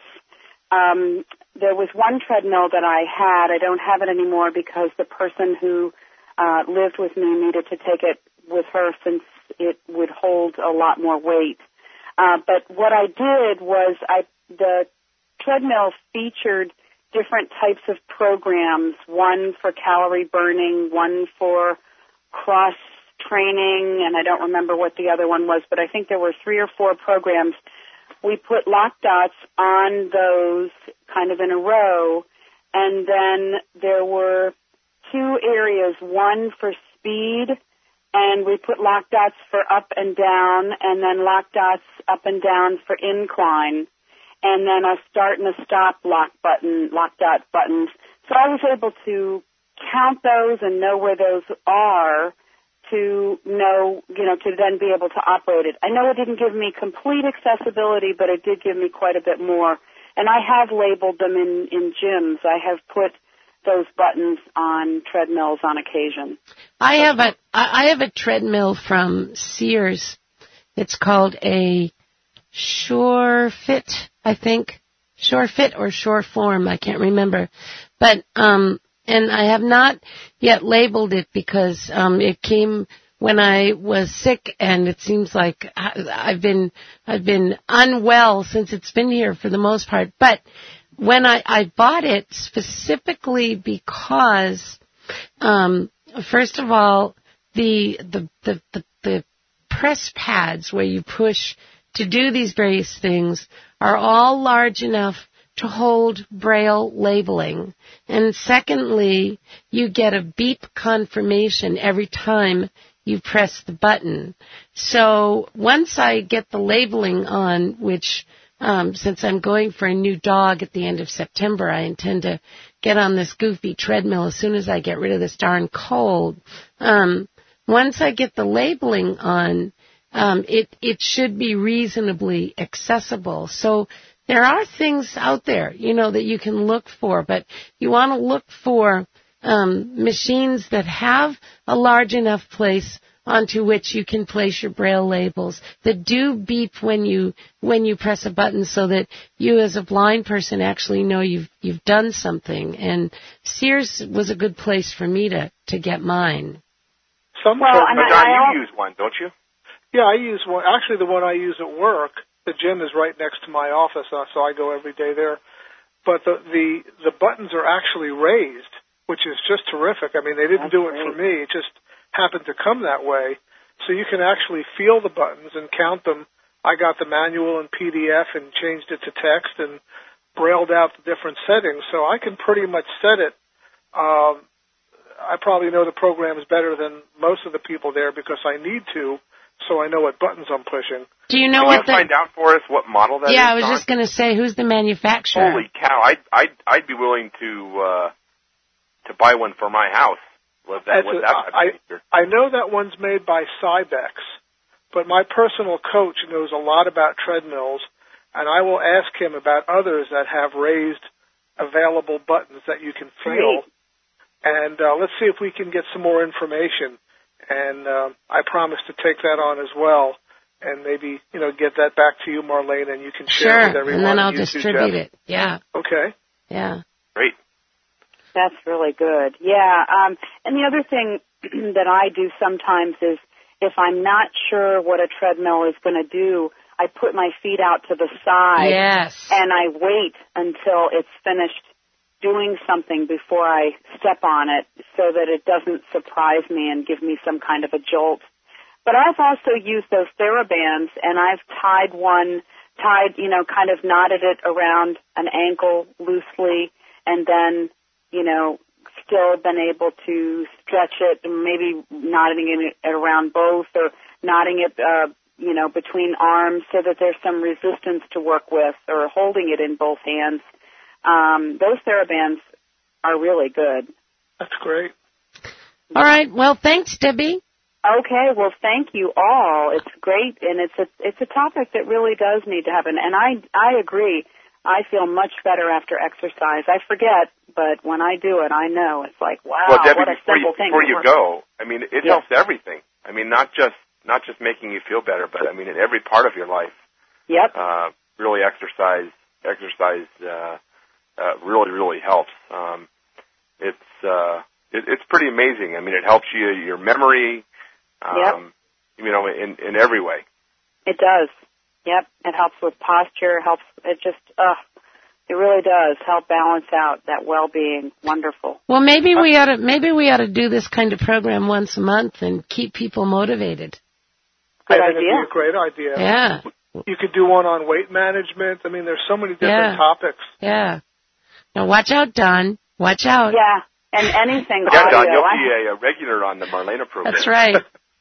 Um, there was one treadmill that I had. I don't have it anymore because the person who uh, lived with me needed to take it with her since it would hold a lot more weight. Uh, but what I did was I the treadmill featured different types of programs, one for calorie burning, one for cross training, and I don't remember what the other one was, but I think there were three or four programs. We put lock dots on those kind of in a row, and then there were two areas, one for speed, and we put lock dots for up and down, and then lock dots up and down for incline, and then a start and a stop lock button, lock dot buttons. So I was able to count those and know where those are to know, you know, to then be able to operate it. I know it didn't give me complete accessibility, but it did give me quite a bit more. And I have labeled them in, in gyms. I have put those buttons on treadmills on occasion. I have a I have a treadmill from Sears. It's called a Sure Fit, I think. Sure Fit or Sure Form, I can't remember. But um and I have not yet labeled it because um it came when I was sick, and it seems like I've been I've been unwell since it's been here for the most part. But when I, I bought it specifically because, um, first of all, the the the the, the press pads where you push to do these various things are all large enough to hold Braille labeling. And secondly, you get a beep confirmation every time you press the button. So once I get the labeling on, which um, since I'm going for a new dog at the end of September, I intend to get on this goofy treadmill as soon as I get rid of this darn cold. Um, once I get the labeling on, um, it, it should be reasonably accessible. So there are things out there, you know, that you can look for, but you want to look for um, machines that have a large enough place onto which you can place your Braille labels that do beep when you when you press a button, so that you as a blind person actually know you've you've done something. And Sears was a good place for me to to get mine. Some well, so, but Don, you use one, don't you? Yeah, I use one. Actually, the one I use at work. The gym is right next to my office, uh, so I go every day there. But the, the the buttons are actually raised, which is just terrific. I mean, they didn't That's do it great. for me. It just happened to come that way. So you can actually feel the buttons and count them. I got the manual in P D F and changed it to text and brailled out the different settings. So I can pretty much set it. Um, I probably know the programs better than most of the people there because I need to, so I know what buttons I'm pushing. Do you know Can what you the... find out for us what model that yeah, is, I was Don? just going to say, who's the manufacturer? Holy cow! I'd I'd I'd be willing to uh, to buy one for my house. With that, with A, that I, I know that one's made by Cybex, but my personal coach knows a lot about treadmills, and I will ask him about others that have raised available buttons that you can feel. Great. And uh, let's see if we can get some more information. And uh, I promise to take that on as well, and maybe, you know, get that back to you, Marlene, and you can share Sure, it with everyone. and then I'll and you distribute too, it. Yeah. Okay. Yeah. Great. That's really good. Yeah. Um, and the other thing that I do sometimes is if I'm not sure what a treadmill is going to do, I put my feet out to the side. Yes. And I wait until it's finished doing something before I step on it so that it doesn't surprise me and give me some kind of a jolt. But I've also used those TheraBands, and I've tied one, tied, you know, kind of knotted it around an ankle loosely, and then, you know, still been able to stretch it, maybe knotting it around both or knotting it, uh, you know, between arms so that there's some resistance to work with, or holding it in both hands. Um, those TheraBands are really good. That's great. All right. Well, thanks, Debbie. Okay. Well, thank you all. It's great, and it's a it's a topic that really does need to happen. And I I agree. I feel much better after exercise. I forget, but when I do it, I know it's like, wow, well, Debbie, what a before simple you, thing. Before you go, I mean, it Yeah. helps everything. I mean, not just not just making you feel better, but I mean, in every part of your life. Yep. Uh, really, exercise exercise uh, uh, really really helps. Um, it's uh, it, it's pretty amazing. I mean, it helps you your memory. Um, Yep. You know, in in every way. It does. Yep. It helps with posture. Helps. It just. Uh, it really does help balance out that well-being. Wonderful. Well, maybe we ought to maybe we ought to do this kind of program once a month and keep people motivated. Good I think idea. it'd be a great idea. Yeah. You could do one on weight management. I mean, there's so many different Yeah. topics. Yeah. Now, watch out, Don. Watch out. Yeah. And anything Yeah, audio. Don, you'll I- be a, a regular on the Marlena program. That's right.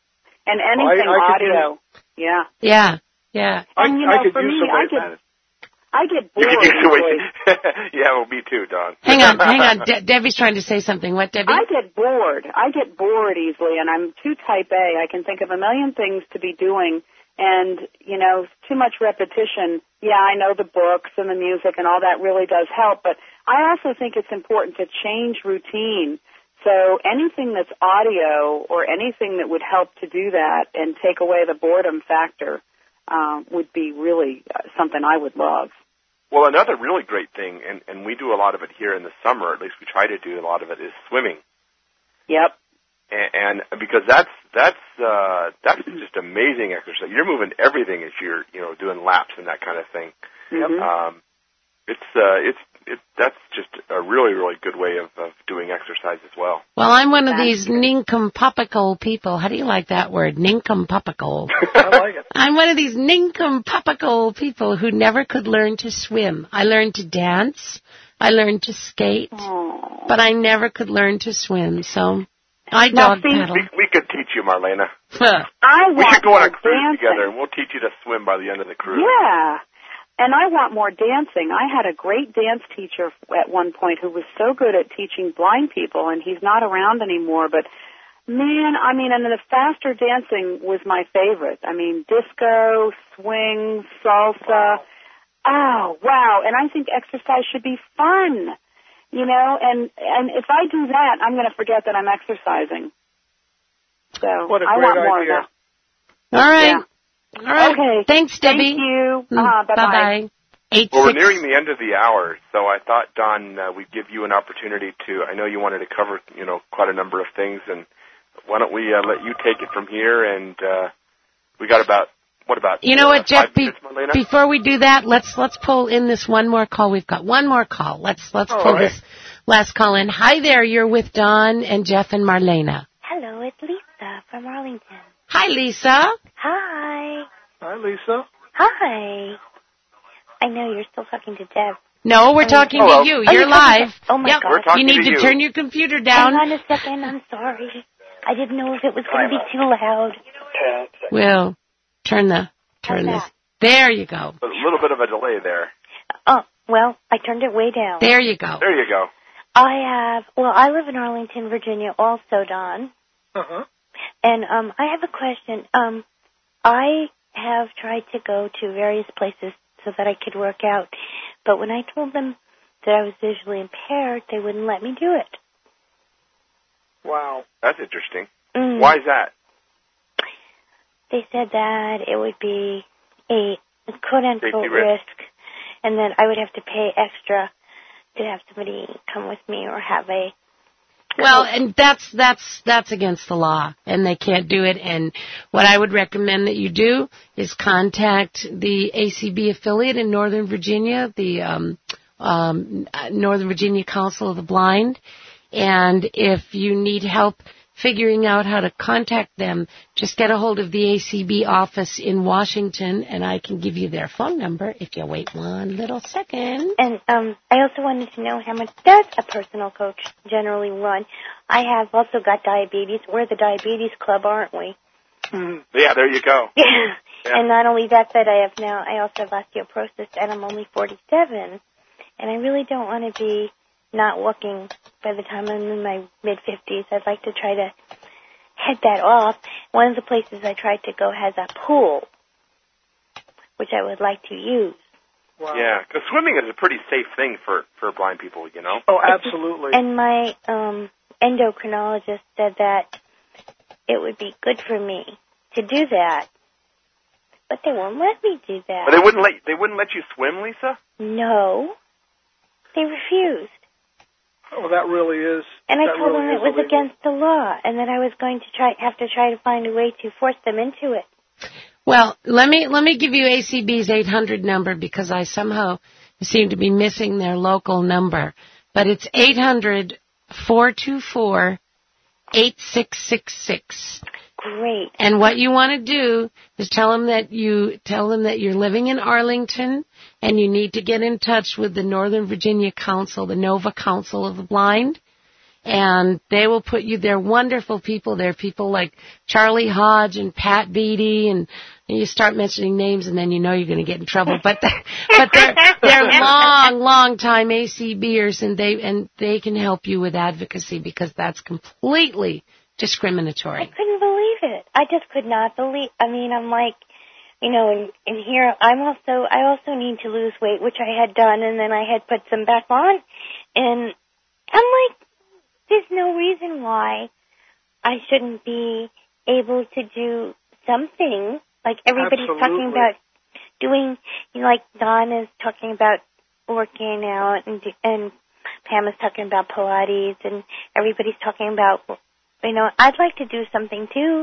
and Well, anything I- I could audio. Yeah. Yeah. Yeah. And, you I, know, I could for use me, some I weight get, management. I get You bored can use the easily. way. Yeah, well, me too, Don. Hang on, hang on. De- Debbie's trying to say something. What, Debbie? I get bored. I get bored easily, and I'm too type A. I can think of a million things to be doing, and, you know, too much repetition. Yeah, I know the books and the music and all that really does help, but I also think it's important to change routine. So anything that's audio or anything that would help to do that and take away the boredom factor um, would be really uh, something I would love. Well, another really great thing, and, and we do a lot of it here in the summer, at least we try to do a lot of it, is swimming. Yep. and, and because that's that's uh, that's just amazing exercise. You're moving everything as you're you know doing laps and that kind of thing. Mm-hmm. Um, it's uh, it's it, that's just a really really good way of, of doing exercise as well. Well, I'm one of these nincompoopical people. How do you like that word, nincompoopical? I like it. I'm one of these nincompoopical people who never could learn to swim. I learned to dance. I learned to skate. Aww. But I never could learn to swim, so I Now, dog see, paddle. We, we could teach you, Marlena. I We want should go on a more cruise dancing. together, and we'll teach you to swim by the end of the cruise. Yeah. And I want more dancing. I had a great dance teacher at one point who was so good at teaching blind people, and he's not around anymore. But, man, I mean, and the faster dancing was my favorite. I mean, disco, swing, salsa. Oh, wow. And I think exercise should be fun, you know. And, and if I do that, I'm going to forget that I'm exercising. So What a I great want more idea. of that. All right. Yeah. All right. Okay. Thanks, Debbie. Thank you. Mm, Uh, bye-bye. Bye-bye. Eight, Well, we're six- nearing the end of the hour, so I thought, Don, uh, we'd give you an opportunity to, I know you wanted to cover, you know, quite a number of things, and why don't we uh, let you take it from here, and uh, we got about, what about, You know uh, what, Jeff? five Be- minutes, Marlena? before we do that, let's let's pull in this one more call. We've got one more call. Let's let's All pull right. this last call in. Hi there, you're with Don and Jeff and Marlena. Hello, it's Lisa from Arlington. Hi, Lisa. Hi. Hi, Lisa. Hi. I know you're still talking to Deb. No, we're talking Hello. to you. Oh, You're you're talking live. to- oh, my Yep. gosh. We're talking You need to to you. turn your computer down. Hang on a second. I'm sorry. I didn't know if it was going to be too loud. We'll turn the turn How's this. There you go. A little bit of a delay there. Oh, well, I turned it way down. There you go. There you go. I have, well, I live in Arlington, Virginia also, Don. Uh-huh. And um, I have a question. Um, I have tried to go to various places so that I could work out, but when I told them that I was visually impaired, they wouldn't let me do it. Wow. That's interesting. Mm. Why is that? They said that it would be a quote-unquote Safety risk. risk, and then I would have to pay extra to have somebody come with me or have a... Well, and that's that's that's against the law, and they can't do it. And what I would recommend that you do is contact the A C B affiliate in Northern Virginia, the um, um, Northern Virginia Council of the Blind. And if you need help figuring out how to contact them, just get a hold of the A C B office in Washington, and I can give you their phone number if you wait one little second. And um, I also wanted to know how much does a personal coach generally run? I have also got diabetes. We're the diabetes club, aren't we? Mm. Yeah, there you go. Yeah. Yeah. And not only that, that I have now, I also have osteoporosis, and I'm only forty-seven. And I really don't want to be not walking by the time I'm in my mid-fifties. I'd like to try to head that off. One of the places I tried to go has a pool, which I would like to use. Wow. Yeah, because swimming is a pretty safe thing for, for blind people, you know? Oh, absolutely. And my um, endocrinologist said that it would be good for me to do that. But they won't let me do that. But they wouldn't let they wouldn't let you swim, Lisa? No. They refused. Oh, that really is. And I that told really them it is was illegal. against the law, and that I was going to try have to try to find a way to force them into it. Well, let me let me give you A C B's eight hundred number because I somehow seem to be missing their local number. But it's eight hundred, four two four, eight six six six. Great. And what you want to do is tell them that you tell them that you're living in Arlington and you need to get in touch with the Northern Virginia Council, the NOVA Council of the Blind, and they will put you. They're wonderful people. They're people like Charlie Hodge and Pat Beatty, and, and you start mentioning names, and then you know you're going to get in trouble. But they're, but they're they're long, long time A C Bers, and they and they can help you with advocacy because that's completely discriminatory. I couldn't believe it. I just could not believe. I mean, I'm like, you know, and, and here I'm also. I also need to lose weight, which I had done, and then I had put some back on, and I'm like, there's no reason why I shouldn't be able to do something. Like everybody's Absolutely. talking about doing, you know, like Don is talking about working out, and and Pam is talking about Pilates, and everybody's talking about you know, I'd like to do something too.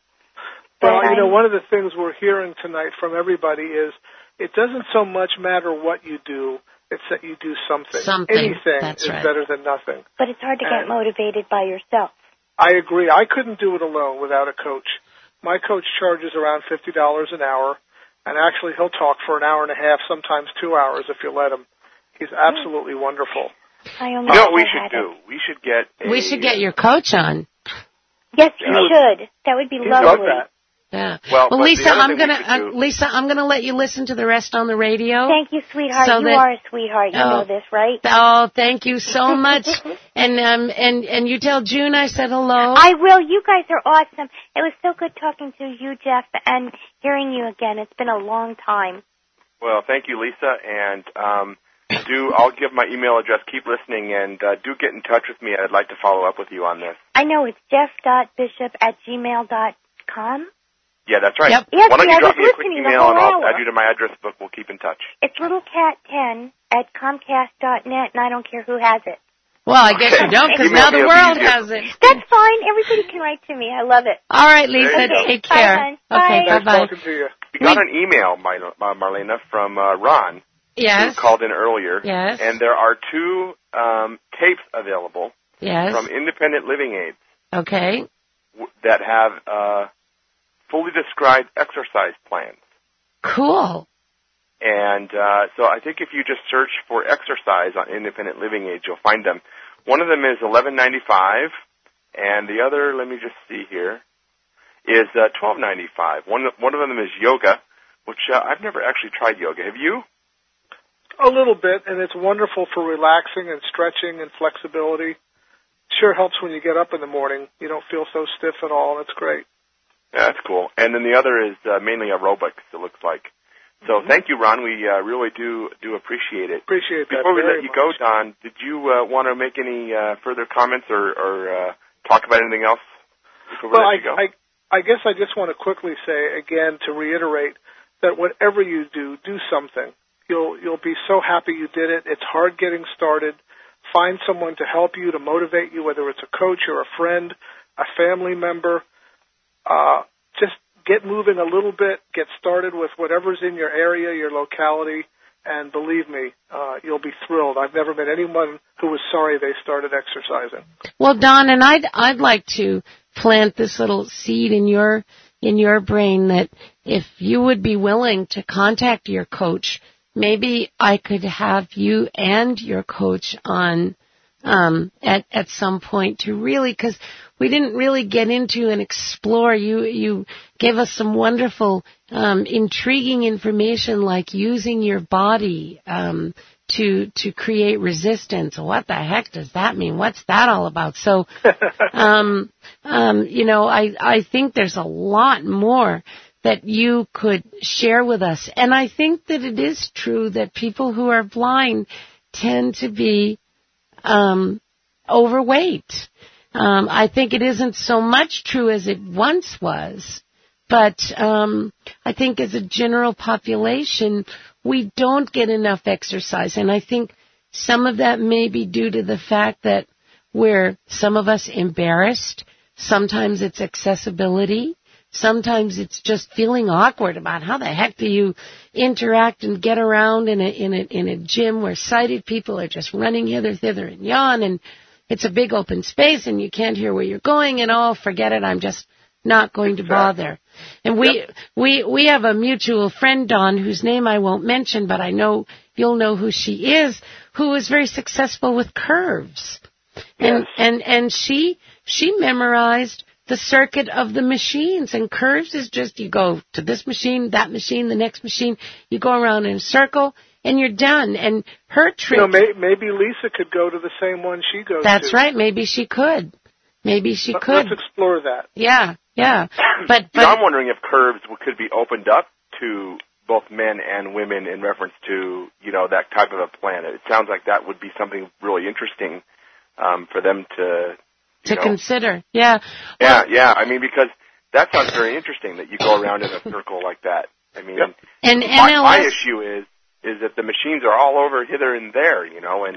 Well, but you know, I'm- one of the things we're hearing tonight from everybody is it doesn't so much matter what you do, it's that you do something. Something, Anything that's is right. better than nothing. But it's hard to get And- motivated by yourself. I agree. I couldn't do it alone without a coach. My coach charges around fifty dollars an hour, and actually he'll talk for an hour and a half, sometimes two hours if you let him. He's absolutely wonderful. I only You know what we ever should had do? it. We should get a, We should get your coach on. Yes, Yeah. you should. That would be He'd lovely. love that. Yeah. Well, but the Lisa, other I'm thing we gonna should uh, do- Lisa, I'm gonna let you listen to the rest on the radio. Thank you, sweetheart. So you that- are a sweetheart. You Oh. know this, right? Oh, thank you so much. and um and and you tell June I said hello. I will. You guys are awesome. It was so good talking to you, Jeff, and hearing you again. It's been a long time. Well, thank you, Lisa, and um, do I'll give my email address. Keep listening, and uh, do get in touch with me. I'd like to follow up with you on this. I know it's jeff dot bishop at gmail dot com. Yeah, that's right. Yep. Yes, Why don't yeah, you drop I me was a quick listening the email, whole and I'll hour. add you to my address book. We'll keep in touch. It's little cat ten at comcast dot net, and I don't care who has it. Well, I guess you don't because Email now me the will be world easier. has it. That's fine. Everybody can write to me. I love it. All right, Lisa, There you go. take Bye, care. hon. Okay, Bye. Nice bye bye. talking to you. We got an email, Mar- uh, Marlena, from uh, Ron, Yes. who called in earlier. Yes. And there are two um, tapes available Yes. from Independent Living Aids Okay. w- that have uh, fully described exercise plans. Cool. And uh, so I think if you just search for exercise on Independent Living Aids, you'll find them. One of them is eleven ninety-five, and the other, let me just see here, is uh, twelve ninety-five. One one of them is yoga, which uh, I've never actually tried yoga. Have you? A little bit, and it's wonderful for relaxing and stretching and flexibility. Sure helps when you get up in the morning. You don't feel so stiff at all, and it's great. Yeah, that's cool. And then the other is uh, mainly aerobics, it looks like. So Mm-hmm. thank you, Ron. We uh, really do do appreciate it. Appreciate that Before we very let you much. go, Don, did you uh, want to make any uh, further comments or, or uh, talk about anything else before we Well, let I, you go? I, I guess I just want to quickly say again to reiterate that whatever you do, do something. You'll you'll be so happy you did it. It's hard getting started. Find someone to help you, to motivate you, whether it's a coach or a friend, a family member. Uh, just get moving a little bit. Get started with whatever's in your area, your locality, and believe me, uh, you'll be thrilled. I've never met anyone who was sorry they started exercising. Well, Don, and I'd I'd like to plant this little seed in your in your brain that if you would be willing to contact your coach, maybe I could have you and your coach on um, at at some point to really, because we didn't really get into and explore. You you gave us some wonderful, um, intriguing information like using your body um, to to create resistance. What the heck does that mean? What's that all about? So, um, um, you know, I I think there's a lot more that you could share with us. And I think that it is true that people who are blind tend to be um, overweight. Um, I think it isn't so much true as it once was, but um, I think as a general population, we don't get enough exercise. And I think some of that may be due to the fact that we're, some of us, embarrassed. Sometimes it's accessibility. Sometimes it's just feeling awkward about how the heck do you interact and get around in a in a in a gym where sighted people are just running hither, thither, and yon, and it's a big open space and you can't hear where you're going, and oh, forget it, I'm just not going to bother. And we Yep. we we have a mutual friend, Dawn, whose name I won't mention, but I know you'll know who she is, who is very successful with curves, and Yes. and and she she memorized the circuit of the machines, and curves is just you go to this machine, that machine, the next machine, you go around in a circle, and you're done. And her trick, You know, may, maybe Lisa could go to the same one she goes to. that's right, maybe she could. Maybe she Let- could. Let's explore that. Yeah, yeah. But, You know, I'm but wondering if curves w- could be opened up to both men and women in reference to, you know, that type of a plan. It sounds like that would be something really interesting um, for them to, you to know. consider, yeah. Yeah, yeah. I mean, because that sounds very interesting that you go around in a circle like that. I mean, Yep. And my, N L S, my issue is is that the machines are all over hither and there, you know, and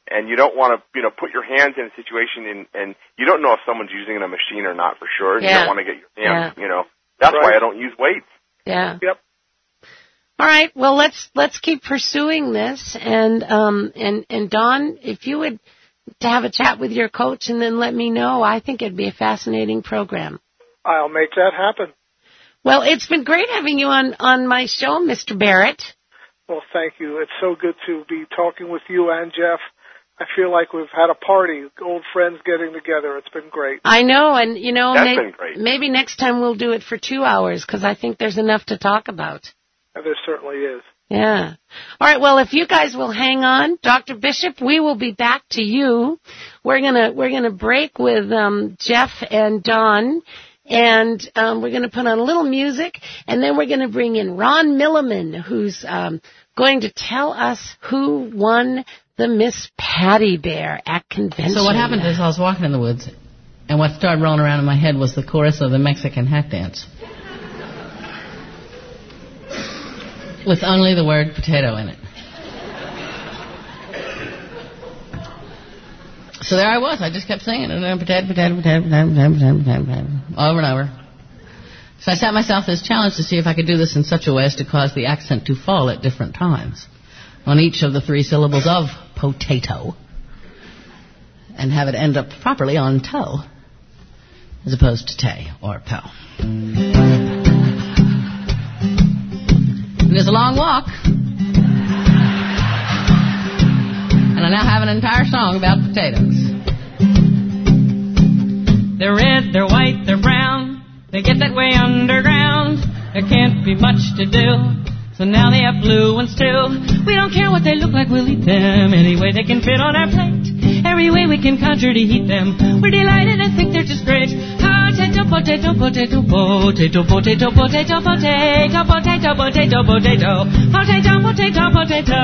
and you don't want to, you know, put your hands in a situation and, and you don't know if someone's using a machine or not for sure. And yeah. You don't want to get your hands, yeah. you know. That's right. why I don't use weights. Yeah. Yep. All right. Well, let's let's keep pursuing this, and um and and Dawn, if you would to have a chat with your coach and then let me know, I think it'd be a fascinating program. I'll make that happen. Well, it's been great having you on on my show, Mister Barrett. Well, thank you. It's so good to be talking with you and Jeff. I feel like we've had a party, old friends getting together. It's been great. I know, and you know, That's may- been great. maybe next time we'll do it for two hours because I think there's enough to talk about. And there certainly is. Yeah. All right. Well, if you guys will hang on, Doctor Bishop, we will be back to you. We're gonna we're gonna break with um, Jeff and Dawn, and um, we're gonna put on a little music, and then we're gonna bring in Ron Milliman, who's um, going to tell us who won the Miss Patty Bear at convention. So what happened is I was walking in the woods, and what started rolling around in my head was the chorus of the Mexican hat dance, with only the word potato in it. So there I was. I just kept singing it. Potato, potato, potato, potato, potato, potato, potato, potato, over and over. So I set myself this challenge to see if I could do this in such a way as to cause the accent to fall at different times on each of the three syllables of potato, and have it end up properly on toe, as opposed to tay or po. And it's a long walk, and I now have an entire song about potatoes. They're red, they're white, they're brown. They get that way underground. There can't be much to do. So now they have blue ones too. We don't care what they look like, we'll eat them any way they can fit on our plate. Every way we can conjure to heat them. We're delighted and think they're just great. Potato, potato, potato, potato, potato, potato, potato, potato, potato, potato, potato, potato, potato.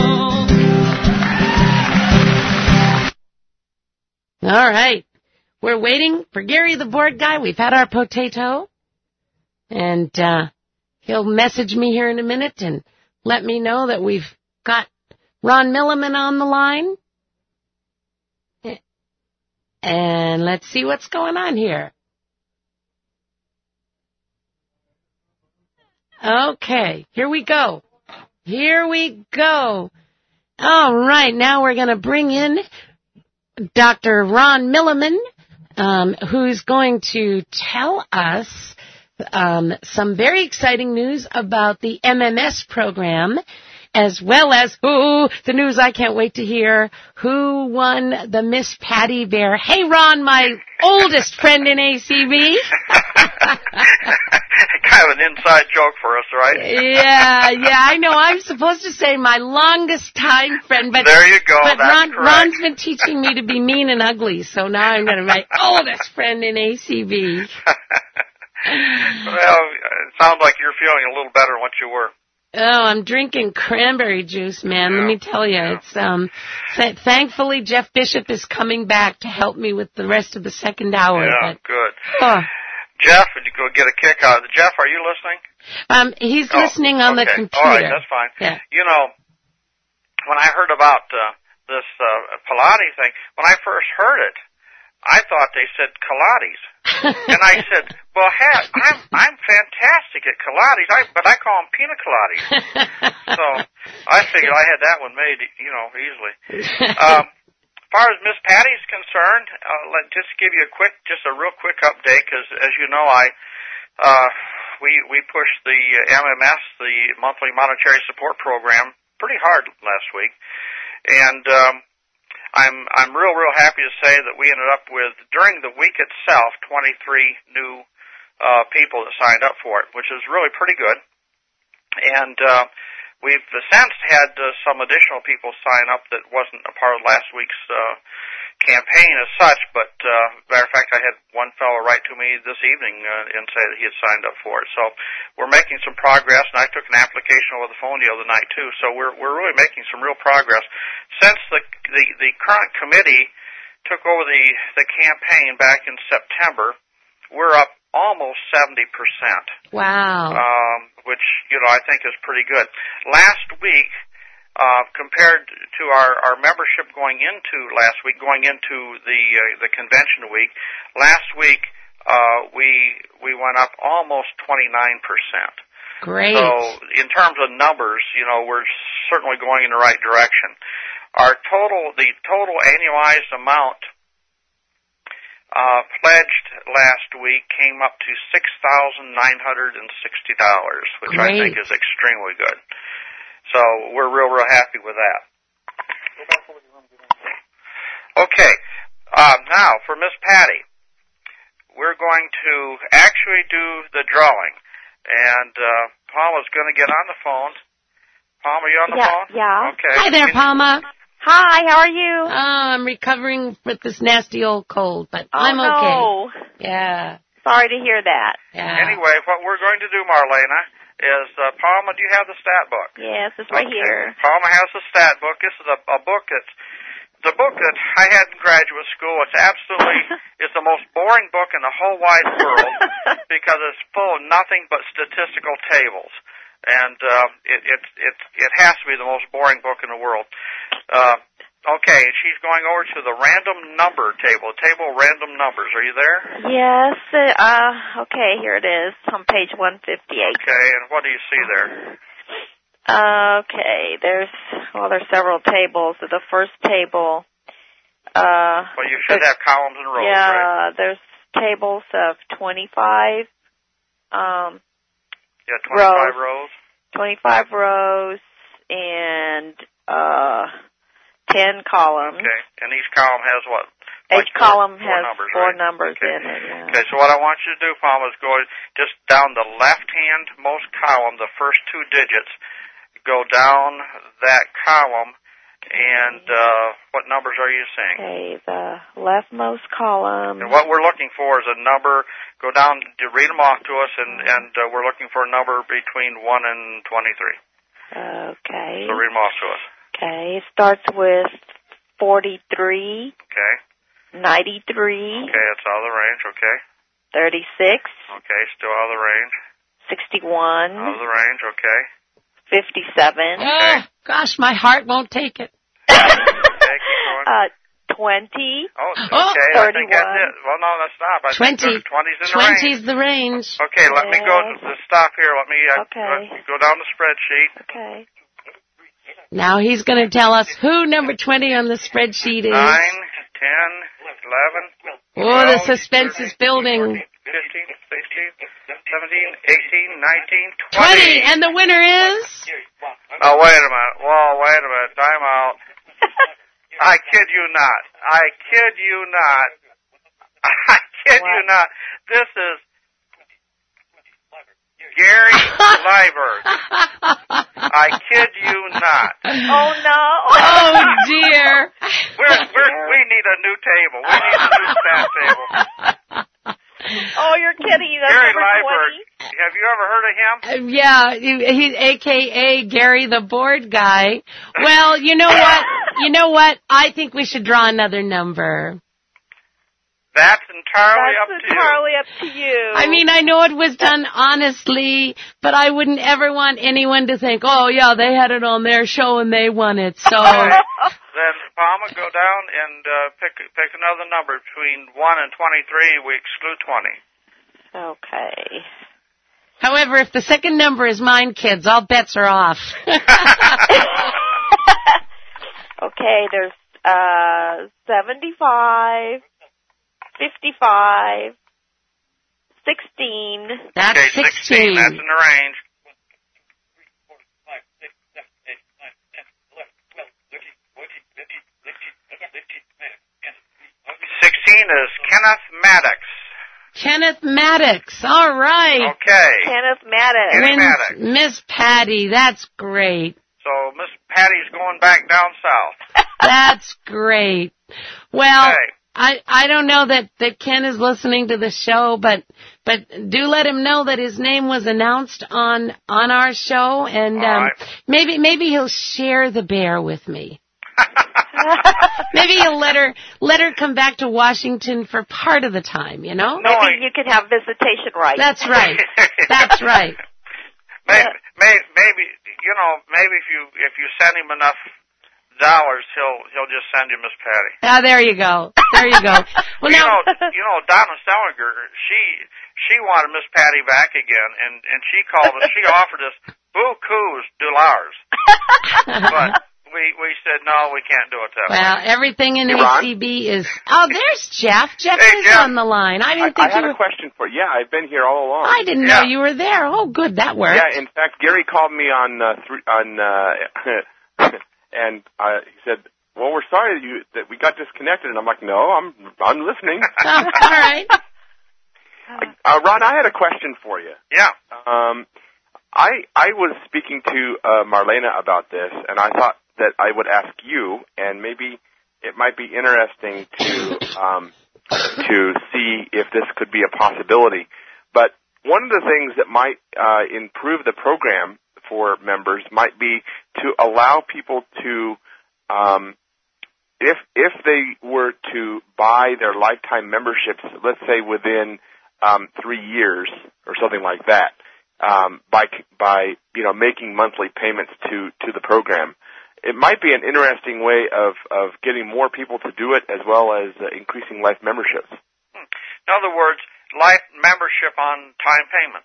All right. We're waiting for Gary the board guy. We've had our potato. And uh, he'll message me here in a minute and let me know that we've got Ron Milliman on the line. And let's see what's going on here. Okay, here we go. Here we go. All right, now we're going to bring in Doctor Ron Milliman, um, who's going to tell us um, some very exciting news about the M M S program, as well as, ooh, the news I can't wait to hear, who won the Miss Patty Bear. Hey, Ron, my oldest friend in A C B. Kind of an inside joke for us, right? Yeah, yeah, I know. I'm supposed to say my longest time friend, but there you go. But That's Ron, correct. Ron's been teaching me to be mean and ugly, so now I'm going to my oldest friend in A C B. Well, it sounds like you're feeling a little better than what you were. Oh, I'm drinking cranberry juice, man. Yeah, Let me tell you, yeah. it's um. Th- thankfully, Jeff Bishop is coming back to help me with the rest of the second hour. Yeah, but, good. Oh. Jeff, would you go get a kick out of it? Jeff, are you listening? Um, he's Oh, listening on okay. the computer. All right, that's fine. Yeah. You know, when I heard about uh, this uh, Pilates thing, when I first heard it, I thought they said Pilates. And I said, well, heck, I'm I'm fantastic at Pilates, I, but I call them pina coladas. So I figured I had that one made, you know, easily. Um, as far as Miss Patty's concerned, uh, let just give you a quick, just a real quick update, because as you know, I uh, we we pushed the M M S, the Monthly Monetary Support Program, pretty hard last week, and um, I'm I'm real real happy to say that we ended up with, during the week itself, twenty-three new uh, people that signed up for it, which is really pretty good. And uh, we've since had uh, some additional people sign up that wasn't a part of last week's uh, campaign as such. But uh, matter of fact, I had one fellow write to me this evening uh, and say that he had signed up for it. So we're making some progress, and I took an application over the phone the other night too. So we're we're really making some real progress. Since the the, the current committee took over the, the campaign back in September, we're up almost seventy percent. Wow. Um, which, you know, I think is pretty good. Last week, uh, compared to our, our membership going into last week, going into the uh, the convention week. Last week uh, we we went up almost twenty-nine percent. Great. So in terms of numbers, you know, we're certainly going in the right direction. Our total, the total annualized amount uh, pledged last week came up to six thousand nine hundred sixty dollars, which Great. I think is extremely good. So we're real, real happy with that. Okay, uh, now for Miss Patty, we're going to actually do the drawing. And uh, Palma's going to get on the phone. Palma, you on the yeah, phone? Yeah. Okay. Hi there, Can Palma. Hi, how are you? Oh, I'm recovering with this nasty old cold, but Oh, I'm okay. no. Yeah. Sorry to hear that. Yeah. Anyway, what we're going to do, Marlena, is uh, Palma, do you have the stat book? Yes, it's right Okay. here. Palma has the stat book. This is a, a book that's the book that I had in graduate school. It's absolutely, it's the most boring book in the whole wide world because it's full of nothing but statistical tables. And uh, it, it, it, it has to be the most boring book in the world. Uh, okay, she's going over to the random number table, table of random numbers. Are you there? Yes, uh, okay, here it is on page one fifty-eight. Okay, and what do you see there? Okay, there's, well, there's several tables. The first table, uh... Well, you should have columns and rows, yeah, right? Yeah, there's tables of twenty-five, um... Yeah, twenty-five rows. rows. twenty-five rows and, uh, ten columns. Okay, and each column has what? Like Each four, column four has numbers, four right? numbers okay. in it, yeah. Okay, so what I want you to do, Palma, is go just down the left-hand most column, the first two digits, go down that column, and uh, what numbers are you seeing? Okay, the leftmost column. And what we're looking for is a number, go down, to read them off to us, and, and uh, we're looking for a number between one and twenty-three. Okay. So read them off to us. Okay, it starts with forty-three. Okay. ninety-three. Okay, that's out of the range, okay. thirty-six. Okay, still out of the range. sixty-one. Out of the range, okay. fifty-seven. Oh, gosh, my heart won't take it. Okay, keep going. Uh, twenty. Oh, okay, I think that's it. Well, no, that's not. I twenty. think twenty's in the range. twenty's the range. Okay, let me go to the stop here. Let me uh, Okay. uh, go down the spreadsheet. Okay. Now he's going to tell us who number twenty on the spreadsheet is. Nine, ten, eleven, Oh, the suspense is building. fifteen, sixteen, seventeen, eighteen, nineteen, twenty. twenty, and the winner is? Oh, wait a minute. Whoa, wait a minute. Time out. I kid you not. I kid you not. I kid what? you not. This is Gary Liebert. I kid you not. Oh, no. Oh, dear. We're, we're, we need a new table. We need a new stat table. Oh, you're kidding. That's Gary number Liebert. twenty? Have you ever heard of him? Uh, yeah, he, he's A K A Gary the board guy. Well, you know what? You know what? I think we should draw another number. That's entirely That's up to entirely you. up to you. I mean, I know it was done honestly, but I wouldn't ever want anyone to think, oh, yeah, they had it on their show and they won it. So then, Palma, go down and uh, pick pick another number. Between one and twenty-three, we exclude twenty. Okay. However, if the second number is mine, kids, all bets are off. Okay, there's uh seventy-five, fifty-five, sixteen. That's okay, sixteen. sixteen. That's in the range. sixteen is Kenneth Maddox. Kenneth Maddox. All right. Okay. Kenneth Maddox. Kenneth Wins Maddox. Miss Patty. That's great. So Miss Patty's going back down south. That's great. Well, Okay. I I don't know that, that Ken is listening to the show, but but do let him know that his name was announced on on our show, and All um, right. maybe maybe he'll share the bear with me. Maybe he'll let her let her come back to Washington for part of the time. You know. No, I- Maybe you can have visitation rights. That's right. That's right. Maybe, maybe, maybe you know, maybe if you if you send him enough dollars, he'll he'll just send you Miss Patty. Ah, there you go. There you go. Well, you now, know, you know, Donna Stellinger, she she wanted Miss Patty back again, and and she called us. She offered us bukus dollars, but we we said no, we can't do it that well, way. everything in Hey, A Ron? C B is. Oh, there's Jeff. Jeff Hey, is Jeff. on the line. I didn't I, think I had you were. a question for you. Yeah, I've been here all along. I didn't Yeah. know you were there. Oh, good, that worked. Yeah, in fact, Gary called me on uh, th- on uh, and uh, he said, "Well, we're sorry that you that we got disconnected." And I'm like, "No, I'm I'm listening." Oh, all right. Uh, Ron, I had a question for you. Yeah. Um, I I was speaking to uh, Marlena about this, and I thought that I would ask you, and maybe it might be interesting to um, to see if this could be a possibility. But one of the things that might uh, improve the program for members might be to allow people to, um, if if they were to buy their lifetime memberships, let's say within um, three years or something like that, um, by by you know making monthly payments to to the program. It might be an interesting way of, of getting more people to do it, as well as uh, increasing life memberships. In other words, life membership on time payments.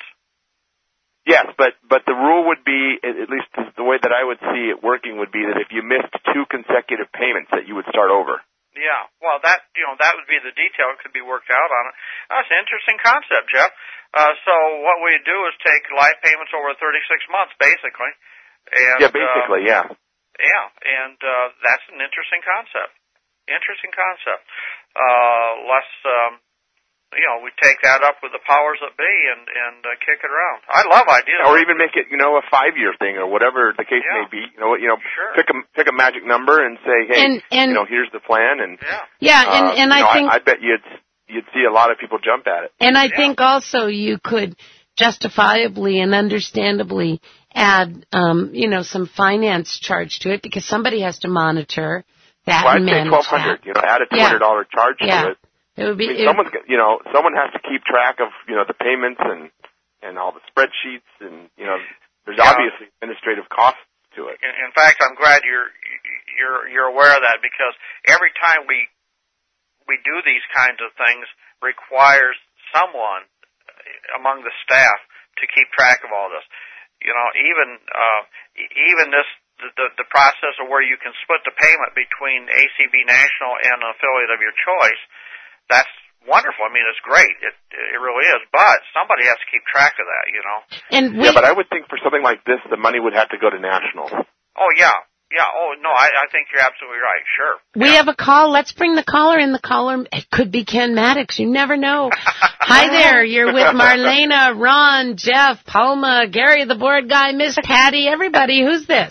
Yes, but, but the rule would be, at least the way that I would see it working, would be that if you missed two consecutive payments, that you would start over. Yeah, well, that you know that would be the detail. It could be worked out on it. That's an interesting concept, Jeff. Uh, so what we do is take life payments over thirty-six months, basically. And, yeah, basically, uh, yeah. Yeah, and uh, that's an interesting concept. Interesting concept. Uh, let's, um, you know, we take that up with the powers that be and and uh, kick it around. I love ideas. Or even make it, you know, a five-year thing or whatever the case Yeah. may be. You know, you know, Sure. pick a pick a magic number and say, hey, And- and- you know, here's the plan, and Yeah. Yeah, and, uh, and you I know, think. I, I bet you'd you'd see a lot of people jump at it. And I Yeah. think also you could justifiably and understandably add, um, you know, some finance charge to it because somebody has to monitor that Well, I'd and say manage twelve hundred. that. You know, add a two Yeah. hundred dollar charge Yeah. to it. It would be. I mean, it- someone's, got- you know, someone has to keep track of, you know, the payments and and all the spreadsheets, and you know, there's Yeah. obviously administrative costs to it. In, in fact, I'm glad you're you're you're aware of that because every time we we do these kinds of things requires someone among the staff to keep track of all this. You know, even uh, even this the, the the process of where you can split the payment between A C B National and an affiliate of your choice. That's wonderful. I mean, it's great. It it really is. But somebody has to keep track of that. You know. and we, Yeah, but I would think for something like this, the money would have to go to national. Oh yeah, yeah. Oh no, I I think you're absolutely right. Sure. we have a call. Let's bring the caller in. The caller, it could be Ken Maddox. You never know. Hi there. You're with Marlena, Ron, Jeff, Palma, Gary, the board guy, Miss Patty, everybody. Who's this?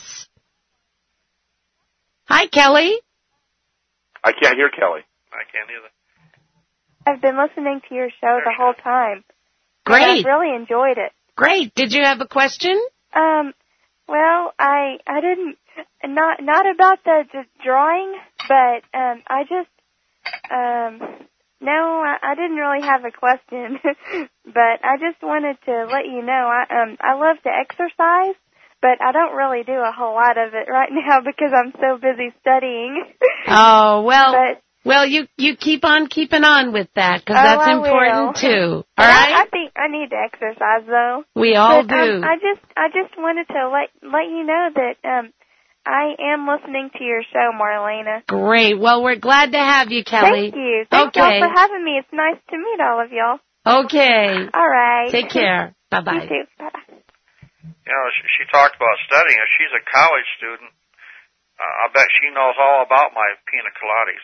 Hi, Kelly. I can't hear Kelly. I can't either. I've been listening to your show the whole time. Great. And I've really enjoyed it. Great. Did you have a question? Um, well, I I didn't not not about the, the drawing, but um, I just um, no, I, I didn't really have a question, but I just wanted to let you know I um I love to exercise, but I don't really do a whole lot of it right now because I'm so busy studying. Oh, well, But- well, you, you keep on keeping on with that because Oh, that's I important will. too. All But right? I, I think I need to exercise though. We all but, do. Um, I just I just wanted to let let you know that um I am listening to your show, Marlena. Great. Well, we're glad to have you, Kelly. Thank you. Thank Okay. y'all for having me. It's nice to meet all of y'all. Okay. All right. Take care. Bye bye. You too. Bye. You know, she, she talked about studying. If she's a college student, uh, I bet she knows all about my pina coladas.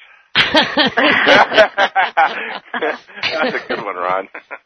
That's a good one, Ron.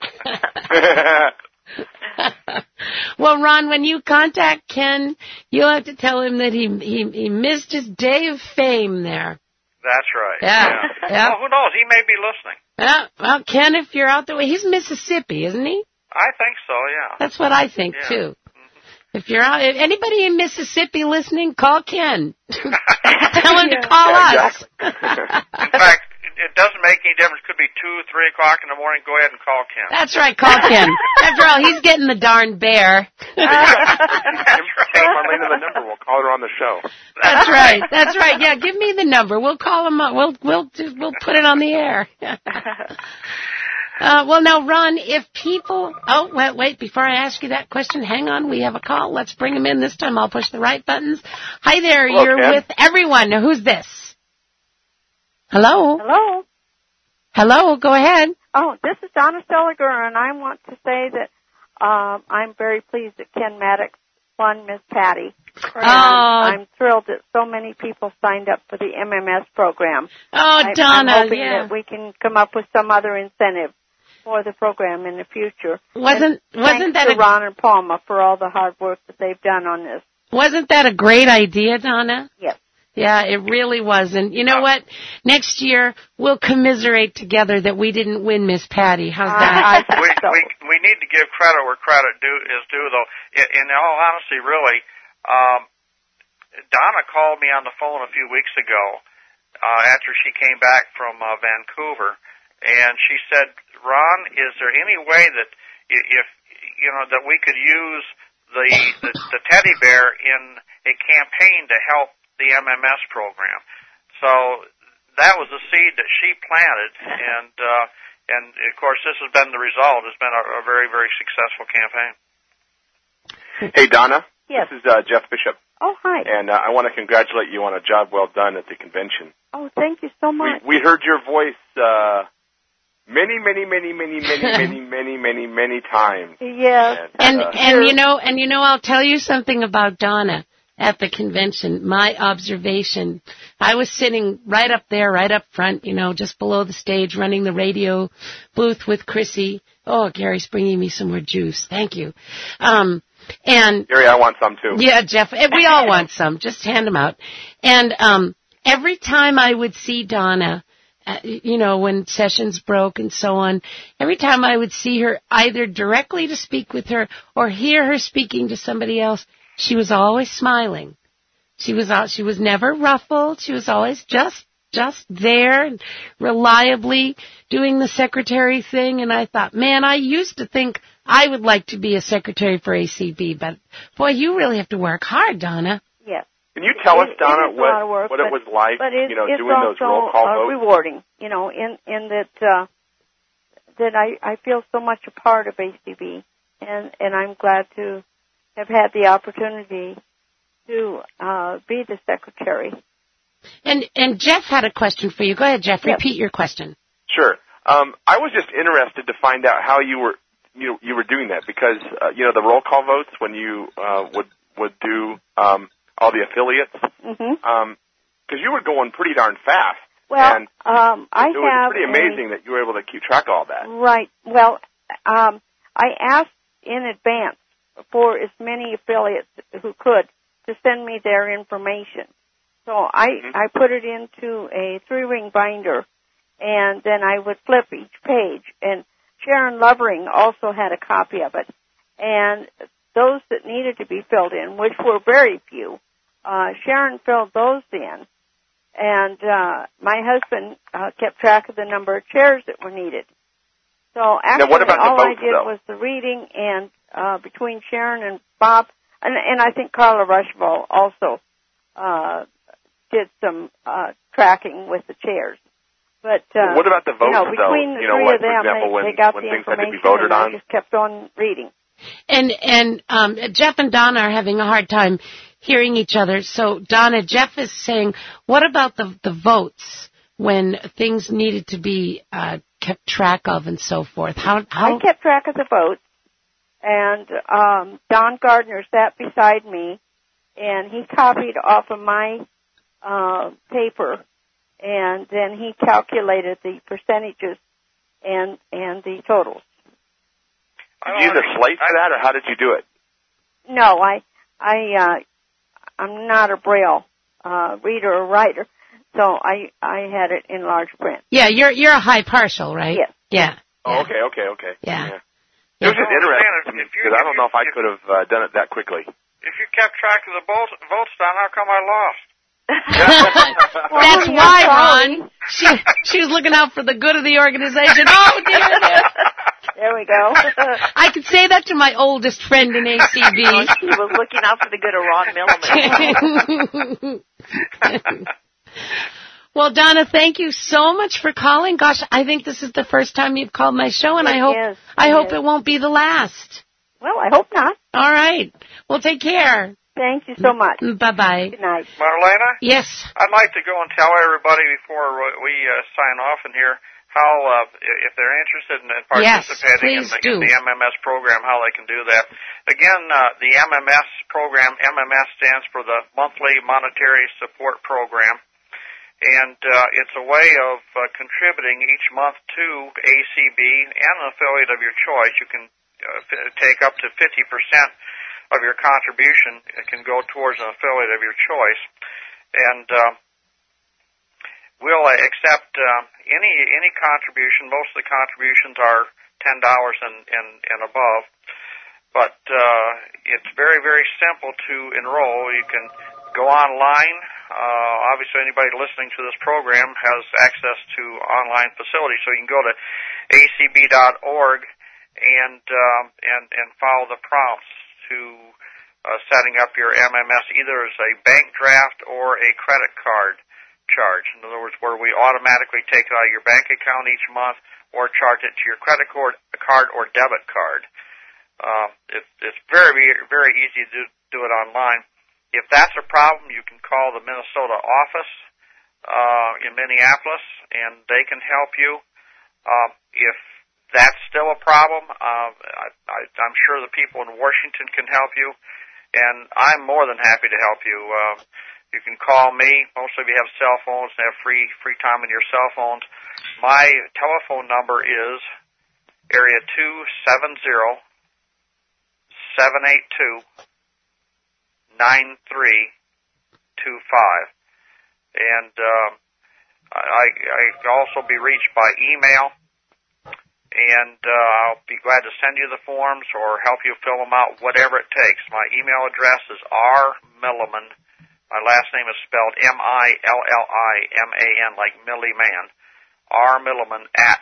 Well, Ron, when you contact Ken, you'll have to tell him that he he, he missed his day of fame there. That's right. Yeah. Yeah. Well, who knows? He may be listening. Yeah. Well, Ken, if you're out there, he's Mississippi, isn't he? I think so, yeah. That's what I think, Yeah. too. If you're out, if anybody in Mississippi listening, call Ken. Tell him to call Yeah, us. In fact, it doesn't make any difference. It could be two, three o'clock in the morning. Go ahead and call Ken. That's right, call Ken. After all, he's getting the darn bear. Give Marlena the number. We'll call her on the show. That's right. That's right. Yeah, give me the number. We'll call them up. We'll we'll we'll put it on the air. Uh, well, now, Ron, if people... Oh, wait, wait, before I ask you that question, hang on, we have a call. Let's bring them in this time. I'll push the right buttons. Hi there, Hello, you're Ken. with everyone. Now, who's this? Hello? Hello? Hello, go ahead. Oh, this is Donna Seliger, and I want to say that um, I'm very pleased that Ken Maddox won Miss Patty. Oh. I'm thrilled that so many people signed up for the M M S program. Oh, I, Donna, I'm hoping yeah. that we can come up with some other incentive for the program in the future. Wasn't and wasn't that to a, Ron and Palma for all the hard work that they've done on this? wasn't that a great idea, Donna? Yes. Yeah, it really was. And you know what? Next year we'll commiserate together that we didn't win Miss Patty. How's that? I we, so. we we need to give credit where credit due is due, though. In, in all honesty, really, um, Donna called me on the phone a few weeks ago uh, after she came back from uh, Vancouver, and she said, "Ron, is there any way that if you know that we could use the the, the teddy bear in a campaign to help the M M S program?" So that was the seed that she planted, and uh, and of course this has been the result. It's been a, a very very successful campaign. Hey, Donna. Yes. This is uh, Jeff Bishop. Oh, hi. And uh, I want to congratulate you on a job well done at the convention. Oh, thank you so much. We, we heard your voice uh, many, many, many, many, many, many, many, many, many times. Yes. And uh, and you know and you know I'll tell you something about Donna at the convention. My observation, I was sitting right up there, right up front, you know, just below the stage, running the radio booth with Chrissy. Oh, Gary's bringing me some more juice. Thank you. Um, and Gary, I want some too. yeah, Jeff, we all want some. Just hand them out. And um, every time I would see Donna, uh, you know, when sessions broke and so on, every time I would see her either directly to speak with her or hear her speaking to somebody else, she was always smiling. She was out, she was never ruffled. She was always just just there and reliably doing the secretary thing. And I thought, man, I used to think I would like to be a secretary for A C B, but boy, you really have to work hard, Donna. Yes. Can you tell us, It- Donna, it is a lot of what, work, what but, it was like, but it, you know, it's doing those also, roll call uh, votes? rewarding, you know, in in that uh, that I I feel so much a part of A C B, and and I'm glad to have had the opportunity to uh, be the secretary. And and Jeff had a question for you. Go ahead, Jeff. Yes. Repeat your question. Sure. Um, I was just interested to find out how you were you you were doing that because uh, you know the roll call votes when you uh, would would do um, all the affiliates Mm-hmm. um, because you were going pretty darn fast. Well, and um, I it was have pretty a- amazing that you were able to keep track of all that. Right. Well, um, I asked in advance for as many affiliates who could to send me their information. So I Mm-hmm. I put it into a three-ring binder, and then I would flip each page. And Sharon Lovering also had a copy of it. And those that needed to be filled in, which were very few, uh, Sharon filled those in. And uh, my husband uh, kept track of the number of chairs that were needed. So actually, what about the all I votes, did though? was the reading, and uh, between Sharon and Bob, and, and I think Carla Rushville also uh, did some uh, tracking with the chairs. But uh, What about the you votes, know, though? between the You know, three like, of for them, example, they, when- they got when the things had to be information, voted and on? I just kept on reading. And and um, Jeff and Donna are having a hard time hearing each other. So Donna, Jeff is saying, what about the the votes when things needed to be uh, kept track of and so forth? How how I kept track of the votes, and um, Don Gardner sat beside me, and he copied off of my uh, paper, and then he calculated the percentages and and the totals. Did you use a slate for that, or how did you do it? No, I I uh, I'm not a Braille uh, reader or writer, so I I had it in large print. Yeah, you're you're a high partial, right? Yes. Yeah. Oh, okay, okay, okay. Yeah. It was just interesting to me because I don't know if I could have uh, done it that quickly. If you kept track of the votes, votes Don, how come I lost? That's why, Ron. She she was looking out for the good of the organization. Oh dear. dear. There we go. I could say that to my oldest friend in A C B. Oh, she was looking out for the good of Ron Milliman. Well, Donna, thank you so much for calling. Gosh, I think this is the first time you've called my show, and It I hope is. I It hope is. it won't be the last. Well, I hope not. All right. Well, take care. Thank you so much. Bye-bye. Good night. Marlena? Yes. I'd like to go and tell everybody before we uh, sign off in here how, uh, if they're interested in Yes, participating in, please the, do. in the M M S program, how they can do that. Again, uh, the M M S program, M M S stands for the Monthly Monetary Support Program. And uh, it's a way of uh, contributing each month to A C B and an affiliate of your choice. You can uh, f- take up to fifty percent of your contribution. It can go towards an affiliate of your choice. And uh, we'll uh, accept uh, any any contribution. Most of the contributions are ten dollars and, and, and above. But uh, it's very, very simple to enroll. You can go online. Uh, obviously, anybody listening to this program has access to online facilities, so you can go to A C B dot org and um, and and follow the prompts to uh, setting up your M M S, either as a bank draft or a credit card charge. In other words, where we automatically take it out of your bank account each month, or charge it to your credit card, card or debit card. Uh, it, it's very, very easy to do it online. If that's a problem, you can call the Minnesota office uh, in Minneapolis, and they can help you. Uh, if that's still a problem, uh, I, I, I'm sure the people in Washington can help you, and I'm more than happy to help you. Uh, you can call me. Most of you have cell phones and have free free time on your cell phones. My telephone number is area two seven zero, seven eight two, nine three two five, and um, I, I can also be reached by email, and uh, I'll be glad to send you the forms or help you fill them out, whatever it takes. My email address is R Milliman. My last name is spelled M I L L I M A N, like Millie Man. R Milliman at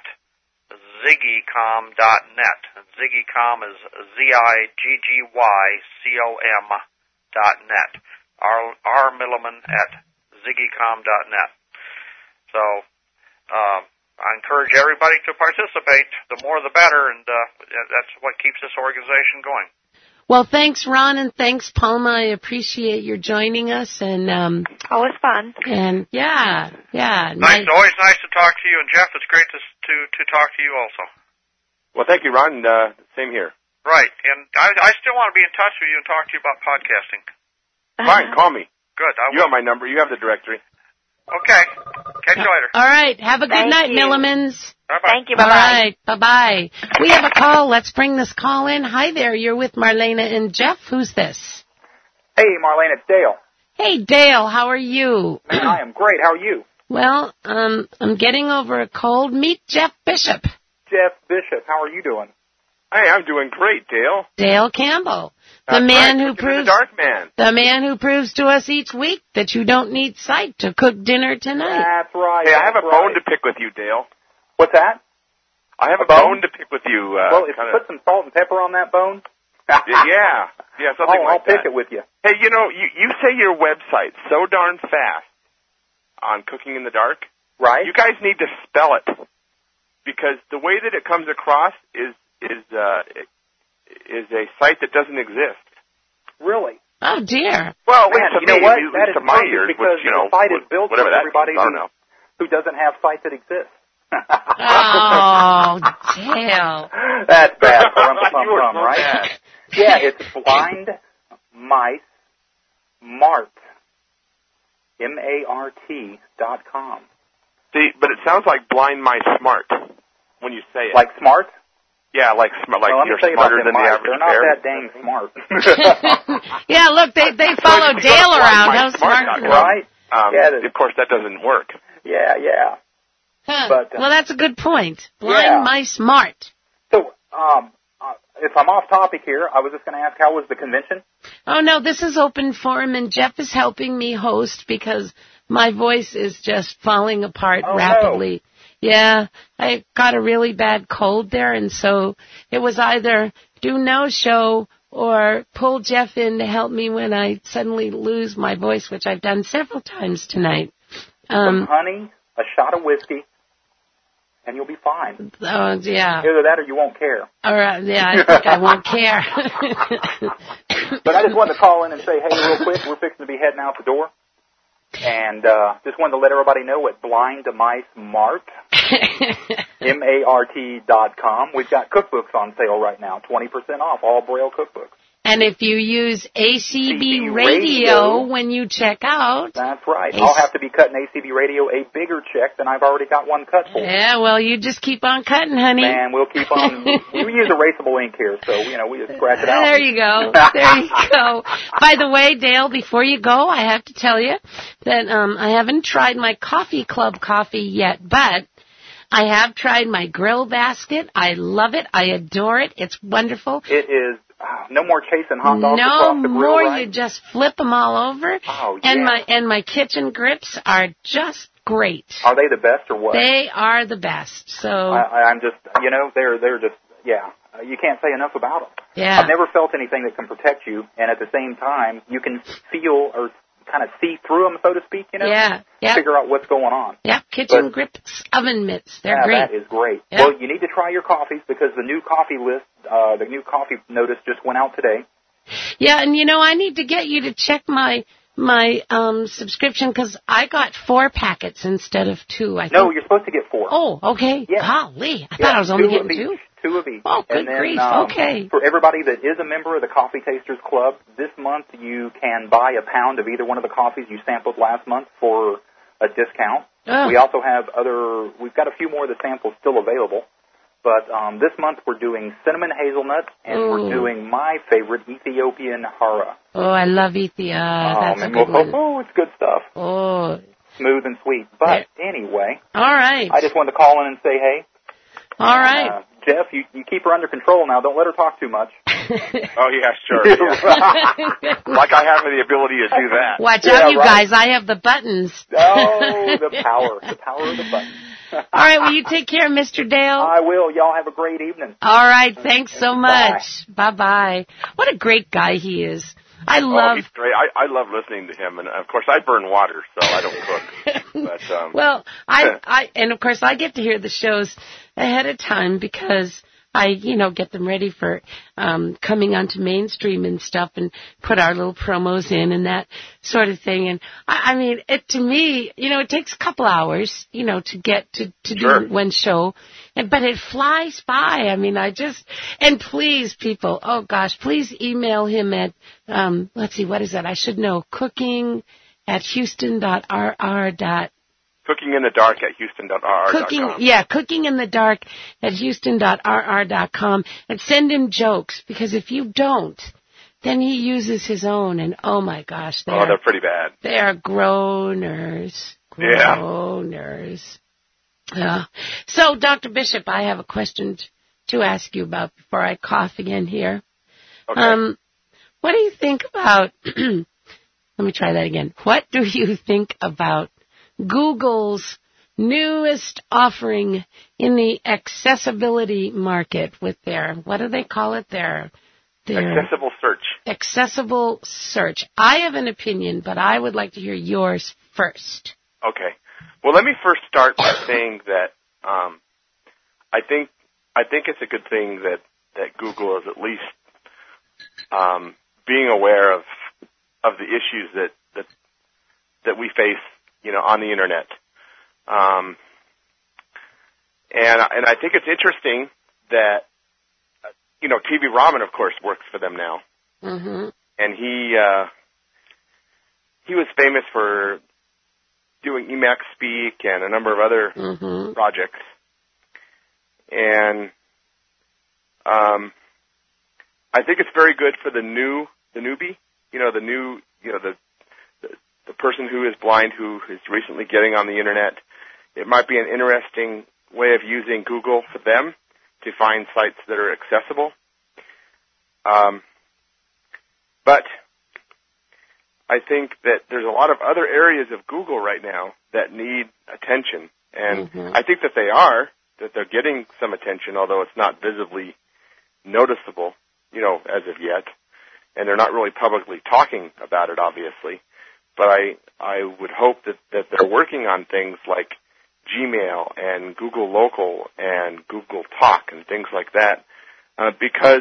Ziggycom dot net. Ziggycom is Z I G G Y C O M dot net. R, R Milliman at Ziggycom dot net. So, uh, I encourage everybody to participate. The more the better, and uh, that's what keeps this organization going. Well, thanks, Ron, and thanks, Palma. I appreciate your joining us. And um, always fun. And yeah, yeah. Nice, always nice to talk to you. And Jeff, it's great to to, to talk to you also. Well, thank you, Ron. Uh, same here. Right, and I, I still want to be in touch with you and talk to you about podcasting. Fine, call me. Good. I you have my number. You have the directory. Okay. Catch you later. All right. Have a good Thank night, you. Millimans. Bye-bye. Thank you. Bye-bye. All right. Bye-bye. We have a call. Let's bring this call in. Hi there. You're with Marlena and Jeff. Who's this? Hey, Marlene, it's Dale. Hey, Dale. How are you? Man, I am great. How are you? Well, um, I'm getting over a cold. Meet Jeff Bishop. Jeff Bishop, how are you doing? Hey, I'm doing great, Dale. Dale Campbell. The That's man right. who Look at proves the dark man. the man who proves to us each week that you don't need sight to cook dinner tonight. That's right. Hey, I have a that's bone right. to pick with you, Dale. What's that? I have a, A bone? bone to pick with you. Uh, well, if kinda... you put some salt and pepper on that bone, yeah, yeah, something I'll, like I'll pick that. it with you. Hey, you know, you, you say your website so darn fast on Cooking in the Dark. Right. You guys need to spell it, because the way that it comes across is is uh, is a site that doesn't exist. Really? Oh dear. Well, at Man, least to you know me, what? at least That is to my perfect ears, because which, you know, the site is built whatever for that everybody is, I don't who, know. who doesn't have sight that exists. Oh, Dale. That's bad for um, You were pum, so right? bad. Yeah, it's Blind Mice Mart. M A R T dot com. See, but it sounds like Blind Mice Smart when you say it. Like smart? Yeah, like smart, like well, let me you're tell you about smarter them than the mice. average They're not bear. that dang smart. Yeah, look, they they follow So you go to Dale around. How blind mice smart smart are dot com. Right? Um, Yeah, that- of course, that doesn't work. Yeah, yeah. Huh. But, uh, well, that's a good point. Blind yeah. Mice Smart. So, um, uh, if I'm off topic here, I was just going to ask, how was the convention? Oh, no, this is open forum, and Jeff is helping me host because my voice is just falling apart Oh, rapidly. Yeah, I got a really bad cold there, and so it was either do no show or pull Jeff in to help me when I suddenly lose my voice, which I've done several times tonight. Um, Some honey, a shot of whiskey, and you'll be fine. Oh, yeah. Either that or you won't care. All right, yeah, I think I won't care. But I just wanted to call in and say, hey, real quick, we're fixing to be heading out the door. And uh, just wanted to let everybody know at Blind to Mice Mart, M A R T dot com, we've got cookbooks on sale right now, twenty percent off all Braille cookbooks. And if you use A C B radio, Radio when you check out... That's right. A- I'll have to be cutting A C B Radio a bigger check than I've already got one cut for. Yeah, well, you just keep on cutting, honey. Man, we'll keep on. We use erasable ink here, so, you know, we just scratch it out. There you go. There you go. By the way, Dale, before you go, I have to tell you that um, I haven't tried my Coffee Club coffee yet, but I have tried my grill basket. I love it. I adore it. It's wonderful. It is uh, no more chasing hot dogs No across the grill, more. right? You just flip them all over. Oh, And yeah. my and my kitchen grips are just great. Are they the best or what? They are the best. So I, I'm just, you know, they're they're just, yeah. Uh, you can't say enough about them. Yeah. I've never felt anything that can protect you, and at the same time, you can feel or kind of see through them, so to speak. You know. Yeah. Yeah. Figure out what's going on. yeah, kitchen But- grips, oven mitts. They're yeah, great. that is great. Yeah. Well, you need to try your coffees because the new coffee list, uh, the new coffee notice just went out today. Yeah, and you know, I need to get you to check my my um subscription because I got four packets instead of two. I No, think. you're supposed to get four. Oh, okay. Yeah. Golly, I Yeah, thought I was only two getting of each. two. Two of each. Oh, good and then, grief. Um, Okay. For everybody that is a member of the Coffee Tasters Club, this month you can buy a pound of either one of the coffees you sampled last month for a discount. Oh. We also have other, we've got a few more of the samples still available. But um, this month we're doing cinnamon hazelnut, and Ooh. we're doing my favorite Ethiopian Hara. Oh, I love Ethiopia. oh, That's a man, good well, one. oh, it's good stuff. Oh, Smooth and sweet. But anyway, all right. I just wanted to call in and say hey. All right. Uh, Jeff, you, you keep her under control now. Don't let her talk too much. Oh, yeah, sure. Yeah. Like I have the ability to do that. Watch Yeah, out, you right. guys. I have the buttons. Oh, the power. The power of the button. All right, will you take care, Mister Dale? I will. Y'all have a great evening. All right, thanks so much. Bye-bye. What a great guy he is. I Oh, love... he's great. I, I love listening to him, and of course I burn water, so I don't cook. But um, Well, I, I, and of course I get to hear the shows ahead of time because I, you know, get them ready for um coming onto mainstream and stuff and put our little promos in and that sort of thing. And I, I mean, it to me, you know, it takes a couple hours, you know, to get to, to Sure. do one show. And, but it flies by. I mean, I just, and please people, oh gosh, please email him at, um, let's see, what is that? I should know, cooking at houston dot r r dot cooking in the dark at houston dot r r dot com. Cooking, yeah, cooking in the dark at houston dot r r dot com, and send him jokes, because if you don't, then he uses his own, and oh my gosh, they Oh, are, they're pretty bad. they are groaners. Yeah. Groaners. Yeah. So, Doctor Bishop, I have a question t- to ask you about before I cough again here. Okay. Um, what do you think about, let me try that again. What do you think about Google's newest offering in the accessibility market with their, what do they call it? Their, their Accessible search. accessible search. I have an opinion, but I would like to hear yours first. Okay. Well, let me first start by saying that um, I think I think it's a good thing that, that Google is at least um, being aware of of the issues that, that that we face, you know, on the internet. Um, and and I think it's interesting that uh, you know T V Raman, of course, works for them now, Mm-hmm. and he uh, he was famous for doing Emacs Speak and a number of other Mm-hmm. projects. And um, I think it's very good for the new, the newbie, you know, the new, you know, the, the the person who is blind who is recently getting on the internet. It might be an interesting way of using Google for them to find sites that are accessible. Um, but I think that there's a lot of other areas of Google right now that need attention, And Mm-hmm. I think that they are, that they're getting some attention, although it's not visibly noticeable, you know, as of yet. And they're not really publicly talking about it, obviously. But I, I would hope that, that they're working on things like Gmail and Google Local and Google Talk and things like that, uh, because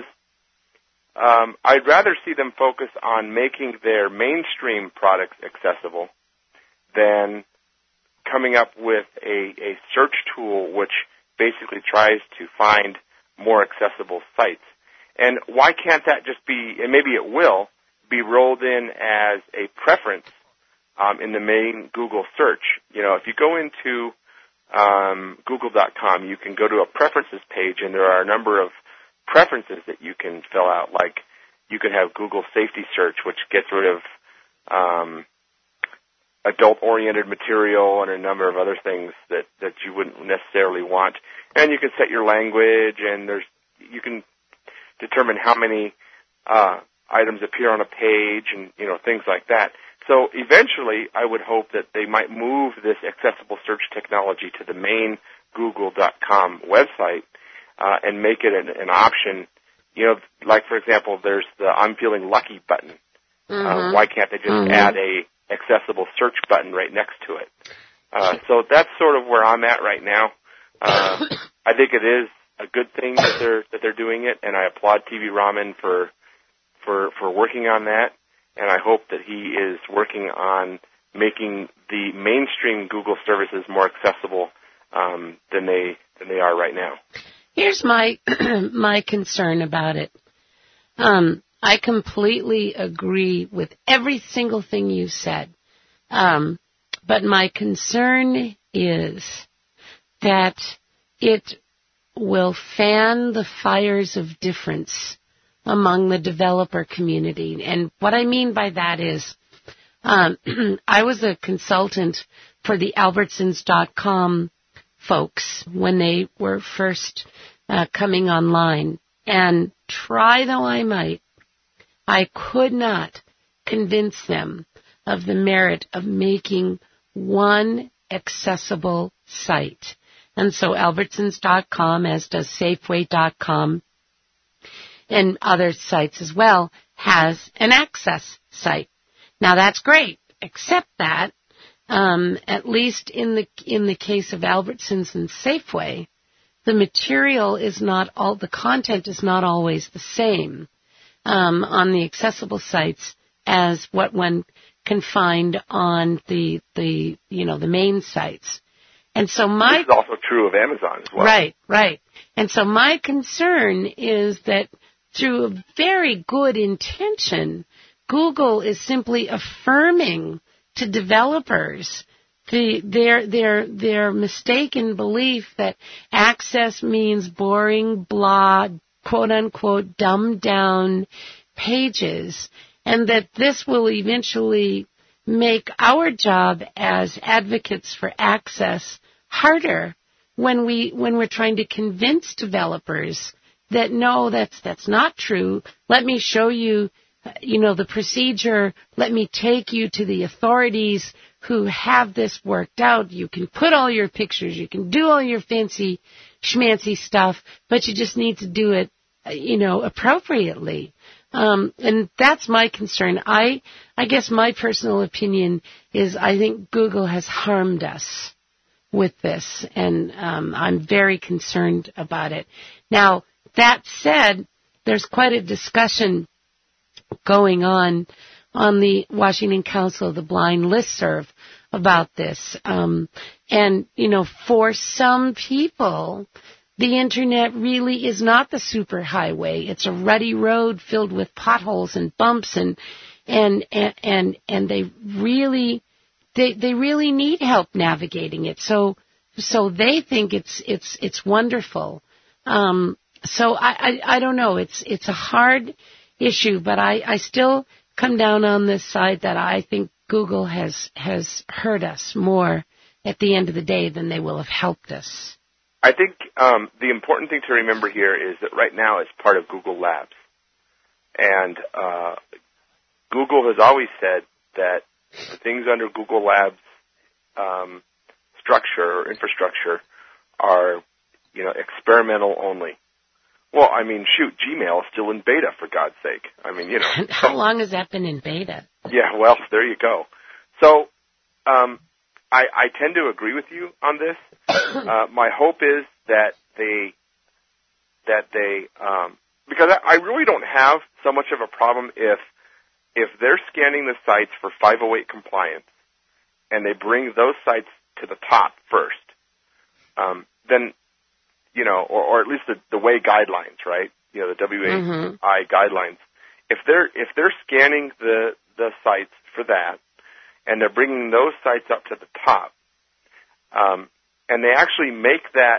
um, I'd rather see them focus on making their mainstream products accessible than coming up with a, a search tool which basically tries to find more accessible sites. And why can't that just be, and maybe it will, be rolled in as a preference um, in the main Google search? You know, if you go into um, Google dot com, you can go to a preferences page, and there are a number of preferences that you can fill out. Like you can have Google Safety Search, which gets rid of um, adult-oriented material and a number of other things that, that you wouldn't necessarily want. And you can set your language, and there's you can determine how many uh, items appear on a page, and you know things like that. So eventually, I would hope that they might move this accessible search technology to the main Google dot com website uh, and make it an, an option. You know, like for example, there's the "I'm feeling lucky" button. Mm-hmm. Uh, why can't they just Mm-hmm. add a accessible search button right next to it? Uh, so that's sort of where I'm at right now. Uh, I think it is a good thing that they're that they're doing it, and I applaud T V Raman for for for working on that. And I hope that he is working on making the mainstream Google services more accessible um, than they than they are right now. Here's my my concern about it. Um, I completely agree with every single thing you said, um, but my concern is that it will fan the fires of difference among the developer community. And what I mean by that is, um, I was a consultant for the Albertsons dot com folks when they were first uh, coming online. And try though I might, I could not convince them of the merit of making one accessible site. And so Albertsons dot com, as does Safeway dot com, and other sites as well, has an access site. Now that's great, except that, um, at least in the in the case of Albertsons and Safeway, the material is not all, the content is not always the same um, on the accessible sites as what one can find on the the you know the main sites. And so my This is also true of Amazon as well. Right, right. And so my concern is that through a very good intention, Google is simply affirming to developers the, their, their, their mistaken belief that access means boring, blah, quote unquote, dumbed down pages, and that this will eventually make our job as advocates for access harder when we when we're trying to convince developers that no, that's that's not true. Let me show you, you know, the procedure. Let me take you to the authorities who have this worked out. You can put all your pictures, you can do all your fancy schmancy stuff, but you just need to do it, you know, appropriately. Um, and that's my concern. I I guess my personal opinion is I think Google has harmed us with this, and um, I'm very concerned about it. Now, that said, there's quite a discussion going on on the Washington Council of the Blind listserv about this. Um, and, you know, for some people, the Internet really is not the superhighway. It's a rutty road filled with potholes and bumps, and and and and, and they really they they really need help navigating it. So so they think it's it's it's wonderful. Um, so I, I I don't know. It's it's a hard issue, but I I still come down on this side that I think Google has has hurt us more at the end of the day than they will have helped us. I think um, the important thing to remember here is that right now it's part of Google Labs. And uh, Google has always said that the things under Google Labs um, structure or infrastructure are, you know, experimental only. Well, I mean, shoot, Gmail is still in beta, for God's sake. I mean, you know. How long has that been in beta? Yeah, well, there you go. So, um, I, I tend to agree with you on this. Uh, my hope is that they, that they, um, because I, I really don't have so much of a problem if, if they're scanning the sites for five oh eight compliance and they bring those sites to the top first, um, then, you know, or, or at least the, the way guidelines, right? You know, the W A I mm-hmm. guidelines. If they're, if they're scanning the, the sites for that, and they're bringing those sites up to the top, um, and they actually make that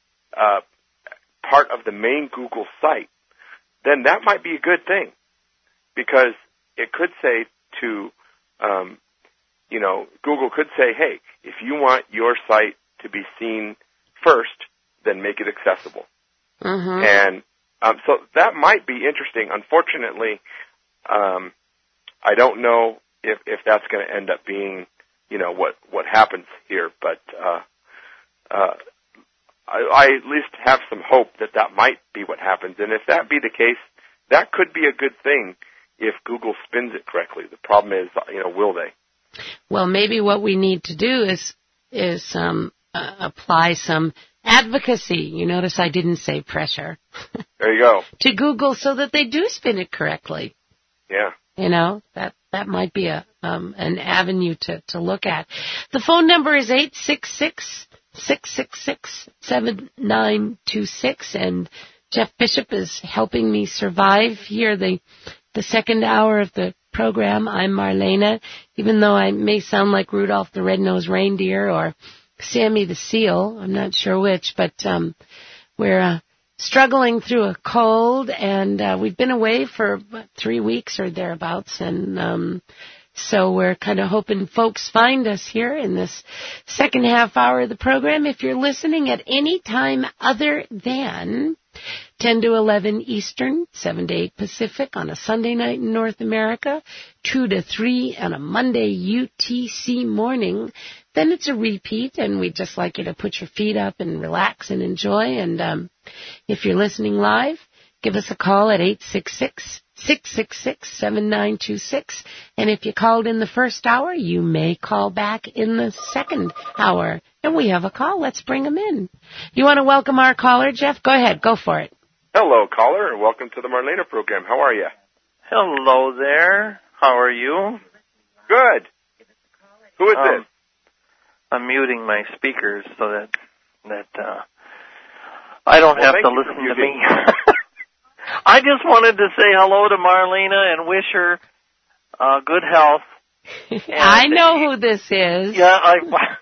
uh, part of the main Google site, then that might be a good thing, because it could say to, um, you know, Google could say, hey, if you want your site to be seen first, then make it accessible. Mm-hmm. And um, so that might be interesting. Unfortunately, um, I don't know if if that's going to end up being, you know, what what happens here, but uh, uh, I, I at least have some hope that that might be what happens. And if that be the case, that could be a good thing if Google spins it correctly. The problem is, you know, will they? Well, maybe what we need to do is is um, uh, apply some advocacy. You notice I didn't say pressure. There you go. To Google so that they do spin it correctly. Yeah. You know, that that might be a um, an avenue to, to look at. The phone number is eight six six, six six six, seven nine two six, and Jeff Bishop is helping me survive here the the second hour of the program. I'm Marlena, even though I may sound like Rudolph the Red-Nosed Reindeer or Sammy the Seal. I'm not sure which, but um, we're uh, struggling through a cold, and uh, we've been away for about three weeks or thereabouts, and um, so we're kind of hoping folks find us here in this second half hour of the program. If you're listening at any time other than ten to eleven Eastern, seven to eight Pacific on a Sunday night in North America, two to three on a Monday U T C morning, then it's a repeat, and we'd just like you to put your feet up and relax and enjoy. And um, if you're listening live, give us a call at eight six six, six six six, seven nine two six. And if you called in the first hour, you may call back in the second hour. And we have a call. Let's bring them in. You want to welcome our caller, Jeff? Go ahead. Go for it. Hello, caller, and welcome to the Marlena program. How are you? Hello there. How are you? Good. Who is um, this? I'm muting my speakers so that that uh, I don't well, have to listen to me. I just wanted to say hello to Marlena and wish her uh, good health. I know who this is. Yeah, I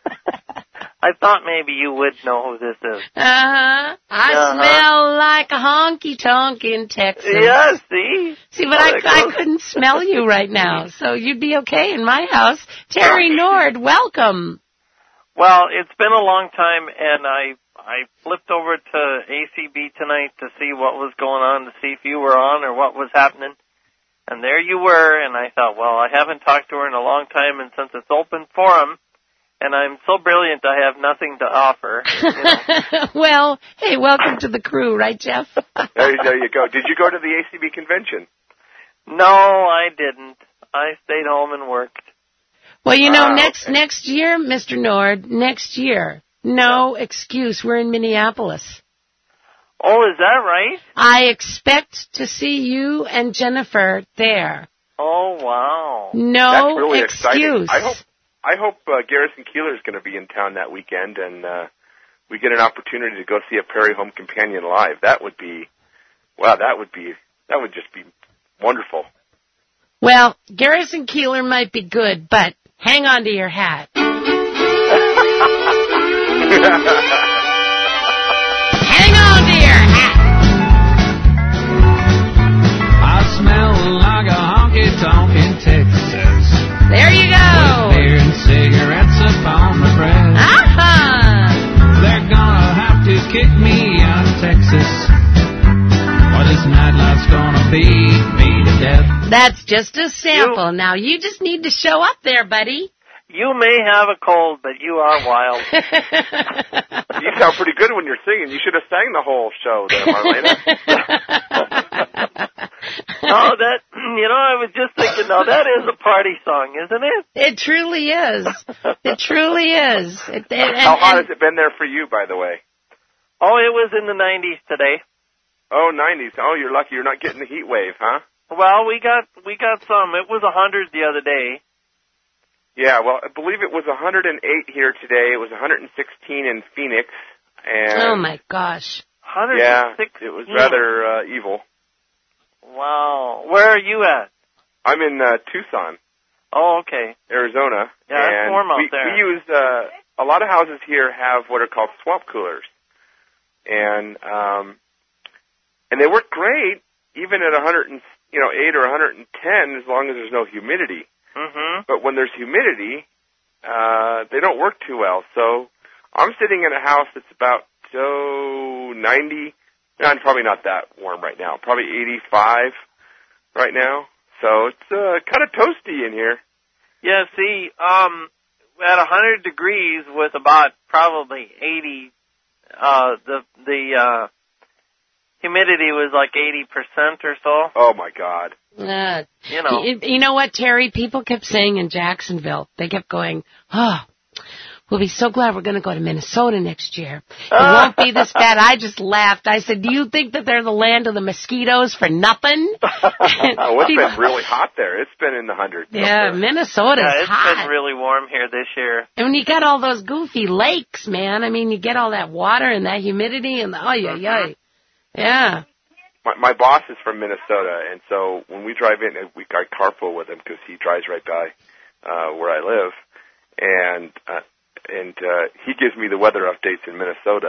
I thought maybe you would know who this is. Uh-huh. I uh-huh. smell like a honky-tonk in Texas. Yeah, see? See, but I, I couldn't smell you right now, so you'd be okay in my house. Terry Nord, welcome. Well, it's been a long time, and I I flipped over to A C B tonight to see what was going on, to see if you were on or what was happening. And there you were, and I thought, well, I haven't talked to her in a long time, and since it's open forum, and I'm so brilliant, I have nothing to offer. You know. Well, hey, welcome to the crew, right, Jeff? there, there you go. Did you go to the A C B convention? No, I didn't. I stayed home and worked. Well, you know, ah, next okay. next year, Mister Nord, next year, no excuse. We're in Minneapolis. Oh, is that right? I expect to see you and Jennifer there. Oh, wow. No That's really excuse. Exciting. I hope I hope uh, Garrison Keillor is going to be in town that weekend, and uh, we get an opportunity to go see a Prairie Home Companion live. That would be, wow, that would be, that would just be wonderful. Well, Garrison Keillor might be good, but hang on to your hat. Hang on to your hat. I smell like a honky-tonk in Texas. There you go. With beer and cigarettes upon the breath. Uh-huh. They're gonna have to kick me out of Texas, or this nightlife's gonna beat me to death. That's just a sample. You, now, you just need to show up there, buddy. You may have a cold, but you are wild. You sound pretty good when you're singing. You should have sang the whole show there, Marlena. Oh, that, you know, I was just thinking, now that is a party song, isn't it? It truly is. It truly is. It, it, and, How hot and, has it been there for you, by the way? Oh, it was in the nineties today. Oh, nineties. Oh, you're lucky you're not getting the heat wave, huh? Well, we got we got some. It was one hundred the other day. Yeah, well, I believe it was one hundred eight here today. It was one hundred sixteen in Phoenix. And oh, my gosh. one hundred sixteen. Yeah, it was rather uh, evil. Wow. Where are you at? I'm in uh, Tucson. Oh, okay. Arizona. Yeah, it's and warm out we, there. We use, uh, a lot of houses here have what are called swamp coolers. And, um, and they work great, even at one hundred, you know, eight or one hundred ten, as long as there's no humidity. Mm-hmm. But when there's humidity, uh, they don't work too well. So I'm sitting in a house that's about, oh, ninety, no, it's probably not that warm right now, probably eighty-five right now. So it's uh, kind of toasty in here. Yeah, see, um, at one hundred degrees with about probably eighty, uh, the, the, uh, humidity was like eighty percent or so. Oh, my God. Uh, you know. You, you know what, Terry? People kept saying in Jacksonville, they kept going, oh, we'll be so glad we're going to go to Minnesota next year. It won't be this bad. I just laughed. I said, do you think that they're the land of the mosquitoes for nothing? Oh, it's been really hot there. It's been in the hundreds. Yeah, Minnesota's yeah, it's hot. been really warm here this year. And when you got all those goofy lakes, man, I mean, you get all that water and that humidity and the, oh, yeah, yeah. Yeah. My, my boss is from Minnesota, and so when we drive in, we I carpool with him because he drives right by uh, where I live, and uh, and uh, he gives me the weather updates in Minnesota.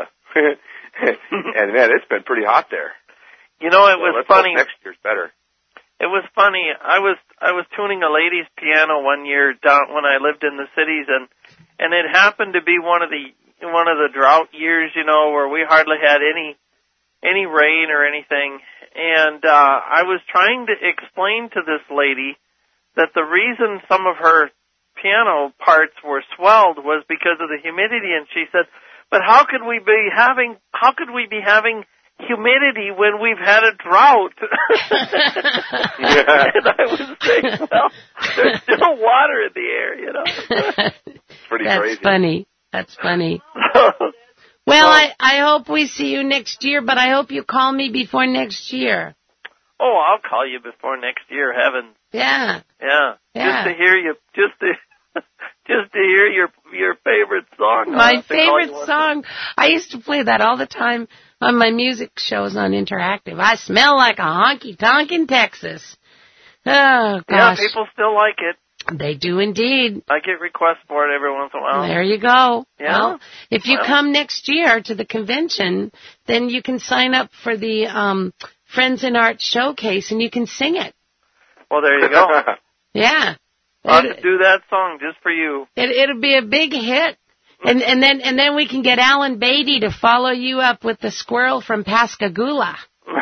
And man, it's been pretty hot there. You know, it so was let's funny. hope next year's better. It was funny. I was I was tuning a lady's piano one year down when I lived in the cities, and and it happened to be one of the one of the drought years, you know, where we hardly had any. any rain or anything, and uh, I was trying to explain to this lady that the reason some of her piano parts were swelled was because of the humidity, and she said, but how could we be having, how could we be having humidity when we've had a drought? Yeah. And I was saying, well, there's still water in the air, you know. It's pretty That's crazy. That's funny. That's funny. Well, I, I hope we see you next year, but I hope you call me before next year. Oh, I'll call you before next year, heavens. Yeah. Yeah. Yeah. Just to hear you, just to, just to hear your your favorite song. My favorite song. I used to play that all the time on my music shows on Interactive. I smell like a honky tonk in Texas. Oh, gosh. Yeah, people still like it. They do indeed. I get requests for it every once in a while. There you go. Yeah. Well, if you Well. come next year to the convention, then you can sign up for the um, Friends in Art Showcase, and you can sing it. Well, there you go. Yeah. I'll It, do that song just for you. it, it'll be a big hit. And, and then and then we can get Alan Beatty to follow you up with the squirrel from Pascagoula.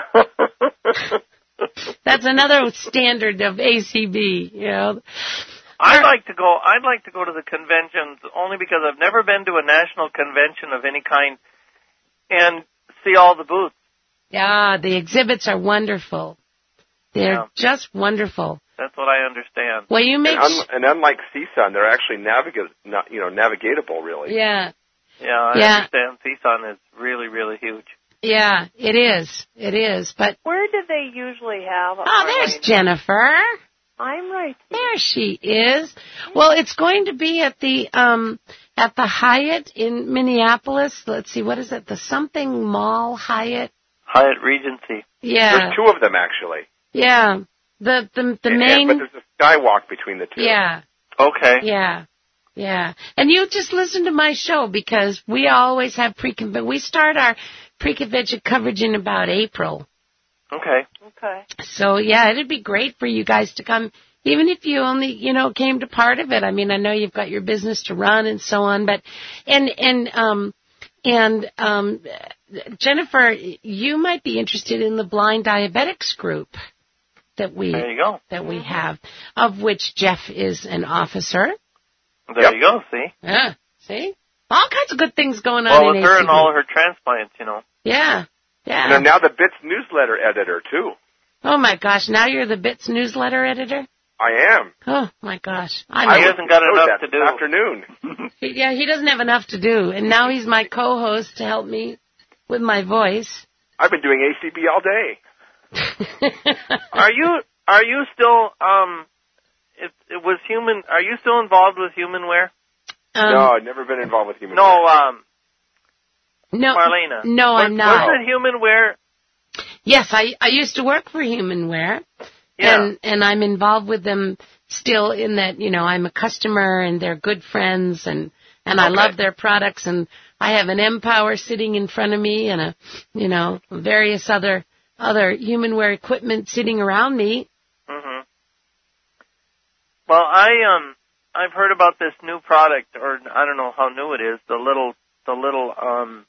That's another standard of A C B, you know. I'd like to go. I'd like to go to the conventions only because I've never been to a national convention of any kind and see all the booths. Yeah, the exhibits are wonderful. They're Yeah. just wonderful. That's what I understand. Well, you make and, un- and unlike C S U N, they're actually navigate, not, you know, navigatable, really. yeah, Yeah, I Yeah. understand. C S U N is really, really huge. yeah, it is, it is. But Where do they usually have? oh, there's Jennifer. I'm right. There she is. Well, it's going to be at the um at the Hyatt in Minneapolis. Let's see, what is it? The something Mall Hyatt. Hyatt Regency. Yeah, There's two of them, actually. yeah. The the the And- main. But there's a skywalk between the two. Yeah. Okay. Yeah. Yeah. And you just listen to my show because we always have pre-convention. We start our pre-convention coverage in about April. Okay. Okay. So, yeah, it'd be great for you guys to come, even if you only, you know, came to part of it. I mean, I know you've got your business to run and so on, but, and, and, um, and, um, Jennifer, you might be interested in the blind diabetics group that we, There you go. that we have, of which Jeff is an officer. There Yep. you go. See. Yeah. See? All kinds of good things going on Well, in with her A C and B. all her transplants, you know. Yeah. Yeah. And I'm now the Bits newsletter editor, too. Oh, my gosh. Now you're the Bits newsletter editor? I am. Oh, my gosh. I I He know. hasn't got know enough that to this do. afternoon. Yeah, he doesn't have enough to do. And now he's my co-host to help me with my voice. I've been doing A C B all day. Are you are you still um it, it was human are you still involved with Humanware? Um, no, I've never been involved with human. No, um No, Marlena. no, was, I'm not. Wasn't Humanware? Yes, I I used to work for Humanware, Yeah. and and I'm involved with them still in that, you know, I'm a customer and they're good friends, and and I Okay. love their products, and I have an Empower sitting in front of me and a, you know, various other other Humanware equipment sitting around me. Mhm. Well, I um I've heard about this new product, or I don't know how new it is, the little the little um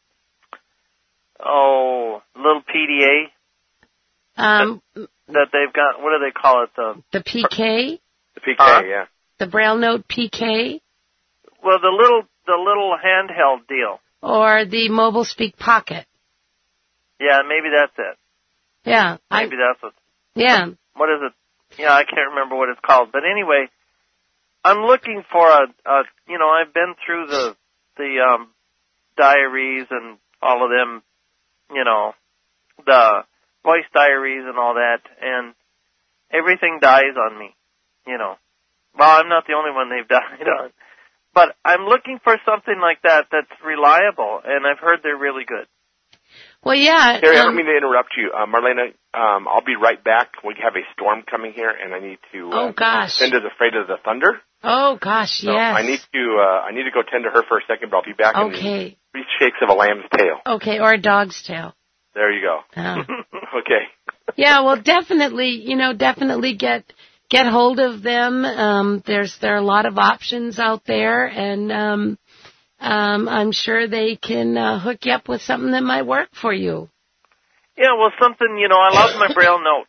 oh little P D A Um, that they've got. What do they call it? The the P K, The P K, Huh? yeah. the Braille Note P K, well the little the little handheld deal. or the Mobile Speak Pocket. Yeah, maybe that's it. Yeah, I Maybe that's what. yeah. What is it? Yeah, I can't remember what it's called. But anyway, I'm looking for a, a you know, I've been through the the um diaries and all of them, you know, the voice diaries and all that, and everything dies on me, you know. Well, I'm not the only one they've died on. But I'm looking for something like that that's reliable, and I've heard they're really good. Well, yeah. Terry, I don't um, mean to interrupt you. Uh, Marlena, um, I'll be right back. We have a storm coming here, and I need to... Uh, Oh, gosh. Cinda's afraid of the thunder. Oh, gosh, So yes. I need to uh, I need to go tend to her for a second, but I'll be back in Okay. three shakes of a lamb's tail. Okay, or a dog's tail. There you go. Oh. Okay. Yeah, well, definitely, you know, definitely get get hold of them. Um, there's there are a lot of options out there, and um, um, I'm sure they can uh, hook you up with something that might work for you. Yeah, well, something, you know, I love my Braille Note.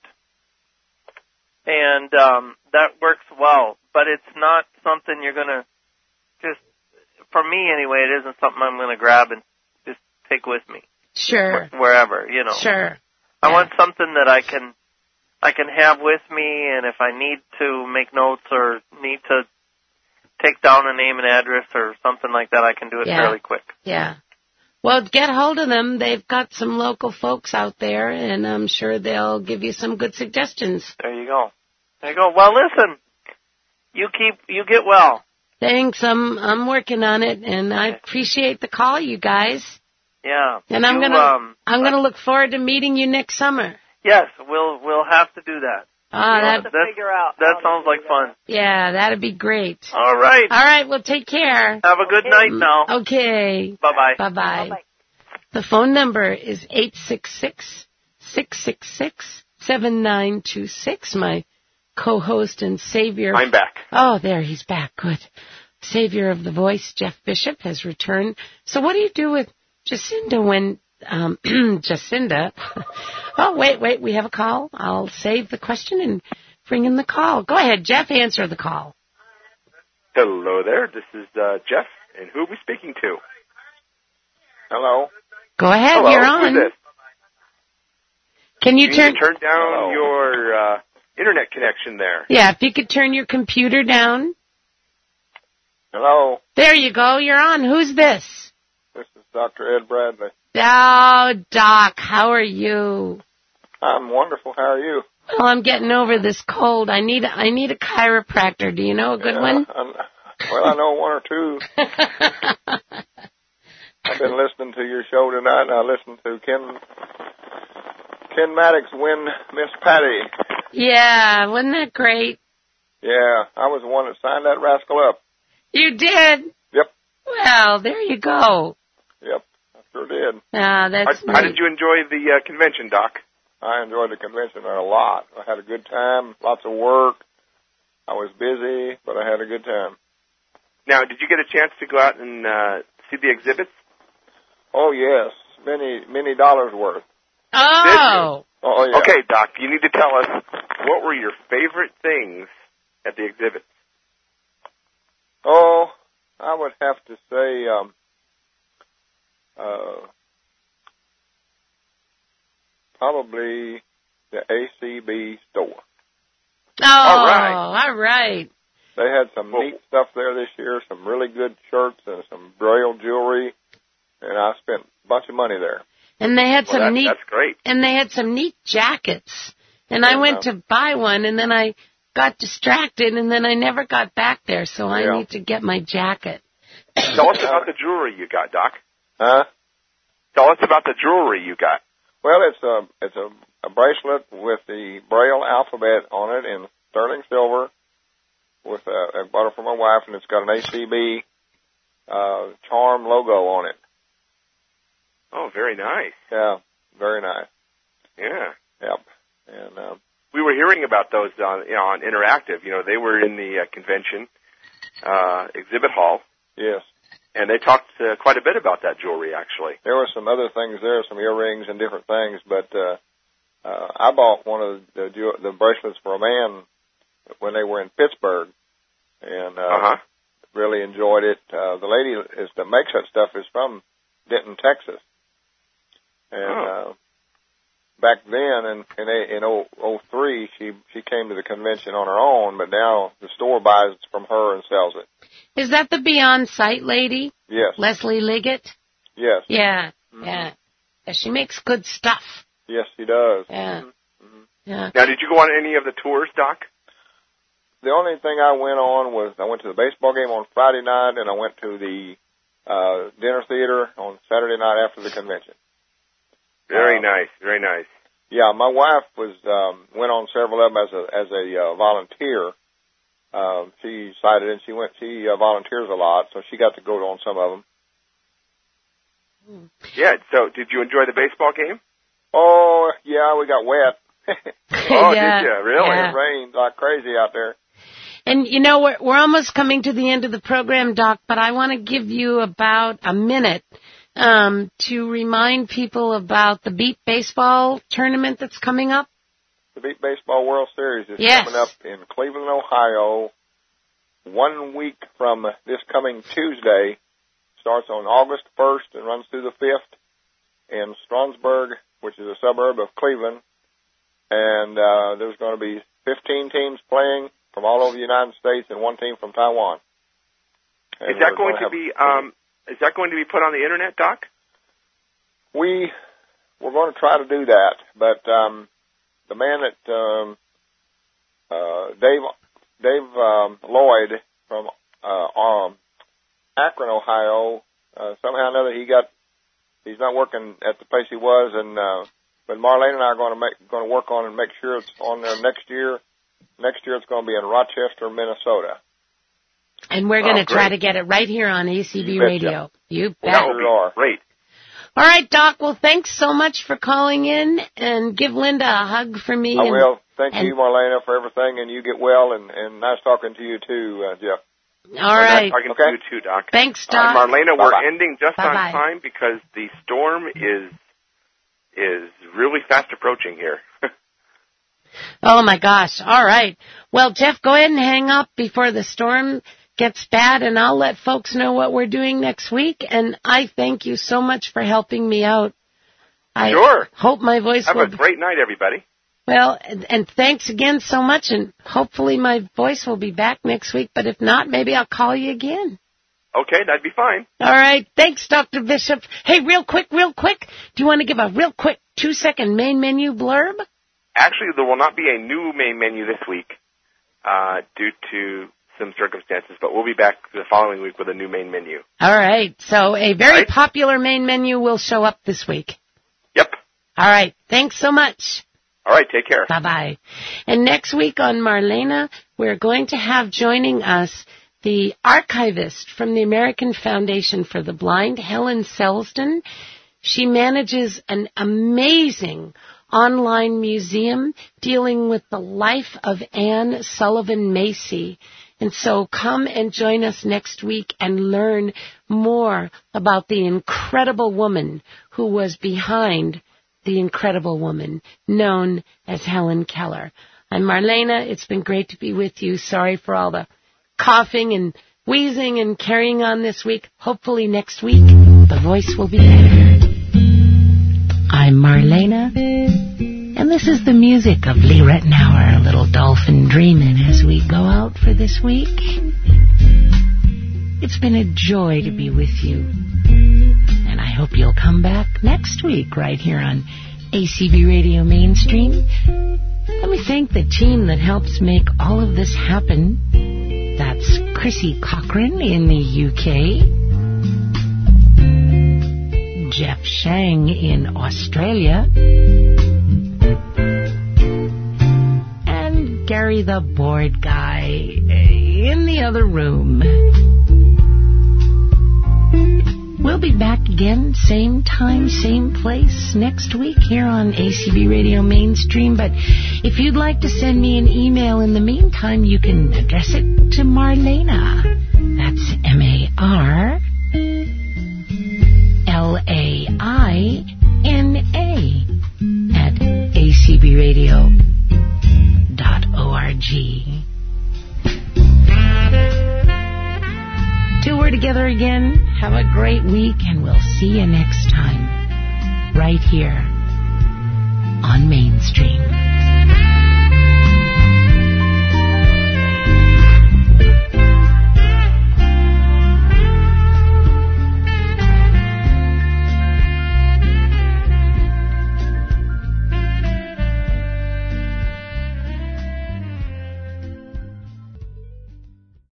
And um, that works well. But it's not something you're going to just, for me anyway, it isn't something I'm going to grab and just take with me. Sure. Wherever, you know. Sure. I want something that I can, I can have with me, and if I need to make notes or need to take down a name and address or something like that, I can do it Yeah. fairly quick. Yeah. Well, get hold of them. They've got some local folks out there, and I'm sure they'll give you some good suggestions. There you go. There you go. Well, listen, you keep, you get well. Thanks. I'm I'm working on it, and I appreciate the call, you guys. Yeah. And I'm You, gonna um, I'm gonna look forward to meeting you next summer. Yes, we'll we'll have to do that. Ah, that That, that sounds like fun. yeah, that'd be great. All right. All right. Well, take care. Have a good night now. Okay. Bye bye. Bye bye. The phone number is eight six six, six six six, seven nine two six. My co-host and savior. I'm back. Oh, there, he's back. Good. Savior of the voice, Jeff Bishop, has returned. So what do you do with Jacinda when, um, Jacinda? Oh, wait, wait, we have a call. I'll save the question and bring in the call. Go ahead, Jeff, answer the call. Hello there. This is uh, Jeff, and who are we speaking to? Hello. Go ahead, Hello. you're Who's on. this? Can you, You turn? need to turn down your uh, internet connection there. Yeah, if you could turn your computer down. Hello, There you go. You're on. Who's this? this is Doctor Ed Bradley. Oh, Doc, how are you? I'm wonderful. How are you? Well, I'm getting over this cold. I need I need a chiropractor. Do you know a good Yeah, one? I'm, well, I know one or two. I've been listening to your show tonight, and I listened to Ken Ken Maddox win Miss Patty. Yeah, wasn't that great? Yeah, I was the one that signed that rascal up. You did? Yep. Well, there you go. Yep, I sure did. Ah, that's How, how neat. did you enjoy the uh, convention, Doc? I enjoyed the convention a lot. I had a good time, lots of work. I was busy, but I had a good time. Now, did you get a chance to go out and uh, see the exhibits? Oh, yes, many, many dollars worth. Oh. Oh, yeah. Okay, Doc, you need to tell us what were your favorite things at the exhibits? Oh, I would have to say, um, uh, probably the A C B store. Oh, all right. All right. They had some neat stuff there this year, some really good shirts and some Braille jewelry, and I spent a bunch of money there. And they had well, some that, neat. That's great. And they had some neat jackets. And I went to buy one, and then I got distracted, and then I never got back there. So I yeah. need to get my jacket. Tell us about the jewelry you got, Doc. Huh? Tell us about the jewelry you got. Well, it's a it's a, a bracelet with the Braille alphabet on it in sterling silver. With a, I bought it for my wife, and it's got an A C B uh, charm logo on it. Oh, very nice. Yeah, very nice. Yeah. Yep. And um, we were hearing about those on you know on Interactive. You know, they were in the uh, convention uh, exhibit hall. Yes. And they talked uh, quite a bit about that jewelry, actually. There were some other things there, some earrings and different things, but uh, uh, I bought one of the the bracelets for a man when they were in Pittsburgh, and uh, uh-huh. really enjoyed it. Uh, the lady is that makes that stuff is from Denton, Texas, and oh. uh, back then in in, in oh three she she came to the convention on her own, but now the store buys it from her and sells it. Is that the Beyond Sight lady? Yes. Leslie Liggett? Yes. Yeah, mm-hmm. yeah. Yeah. She makes good stuff. Yes, she does. Yeah. Mm-hmm. Yeah. Now, did you go on any of the tours, Doc? The only thing I went on was I went to the baseball game on Friday night, and I went to the uh, dinner theater on Saturday night after the convention. Very um, nice, very nice. Yeah, my wife was um, went on several of them as a as a uh, volunteer. Um, she cited and she went. She uh, volunteers a lot, so she got to go on some of them. Yeah. So, did you enjoy the baseball game? Oh, yeah, we got wet. oh, yeah, did you really? Yeah. It rained like crazy out there. And, you know, we're, we're almost coming to the end of the program, Doc, but I want to give you about a minute um, to remind people about the Beat Baseball tournament that's coming up. The Beat Baseball World Series is yes. coming up in Cleveland, Ohio, one week from this coming Tuesday. Starts on August first and runs through the fifth in Strasburg, which is a suburb of Cleveland. And uh, there's going to be fifteen teams playing from all over the United States and one team from Taiwan. And is that going to to be um, is that going to be put on the internet, Doc? We we're going to try to do that, but um, the man at um, uh, Dave Dave um, Lloyd from uh, um, Akron, Ohio, uh, somehow or another he got he's not working at the place he was, and uh, but Marlene and I are going to make going to work on and make sure it's on there next year. Next year it's going to be in Rochester, Minnesota. And we're going to oh, try to get it right here on A C B you Radio. You bet. That would be great. All right, Doc. Well, thanks so much for calling in, and give Linda a hug for me. I and, will. Thank and, you, Marlena, for everything, and you get well, and, and nice talking to you too, uh, Jeff. All right. Nice talking okay. to you too, Doc. Thanks, Doc. Uh, Marlena, Bye-bye. we're ending just Bye-bye. on time because the storm is is really fast approaching here. Oh, my gosh. All right. Well, Jeff, go ahead and hang up before the storm gets bad, and I'll let folks know what we're doing next week. And I thank you so much for helping me out. I sure. hope my voice Have will... a great night, everybody. Well, and, and thanks again so much, and hopefully my voice will be back next week. But if not, maybe I'll call you again. Okay, that'd be fine. All right. Thanks, Doctor Bishop. Hey, real quick, real quick. Do you want to give a real quick two-second main menu blurb? Actually, there will not be a new main menu this week uh, due to some circumstances, but we'll be back the following week with a new main menu. All right. So a very right. popular main menu will show up this week. Yep. All right. Thanks so much. All right. Take care. Bye-bye. And next week on Marlena, we're going to have joining us the archivist from the American Foundation for the Blind, Helen Selsden. She manages an amazing online museum dealing with the life of Anne Sullivan Macy. And so come and join us next week and learn more about the incredible woman who was behind the incredible woman known as Helen Keller. I'm Marlena. It's been great to be with you. Sorry for all the coughing and wheezing and carrying on this week. Hopefully next week the voice will be better. I'm Marlena, and this is the music of Lee Rettenauer, a little dolphin dreaming as we go out for this week. It's been a joy to be with you, and I hope you'll come back next week right here on A C B Radio Mainstream. Let me thank the team that helps make all of this happen. That's Chrissy Cochran in the U K, Jeff Shang in Australia, and Gary the board guy in the other room. We'll be back again, same time, same place, next week here on A C B Radio Mainstream. But if you'd like to send me an email in the meantime, you can address it to Marlena. That's M A R L A I N A at A C B radio dot org. Till we're together again, have a great week, and we'll see you next time, right here on Mainstream.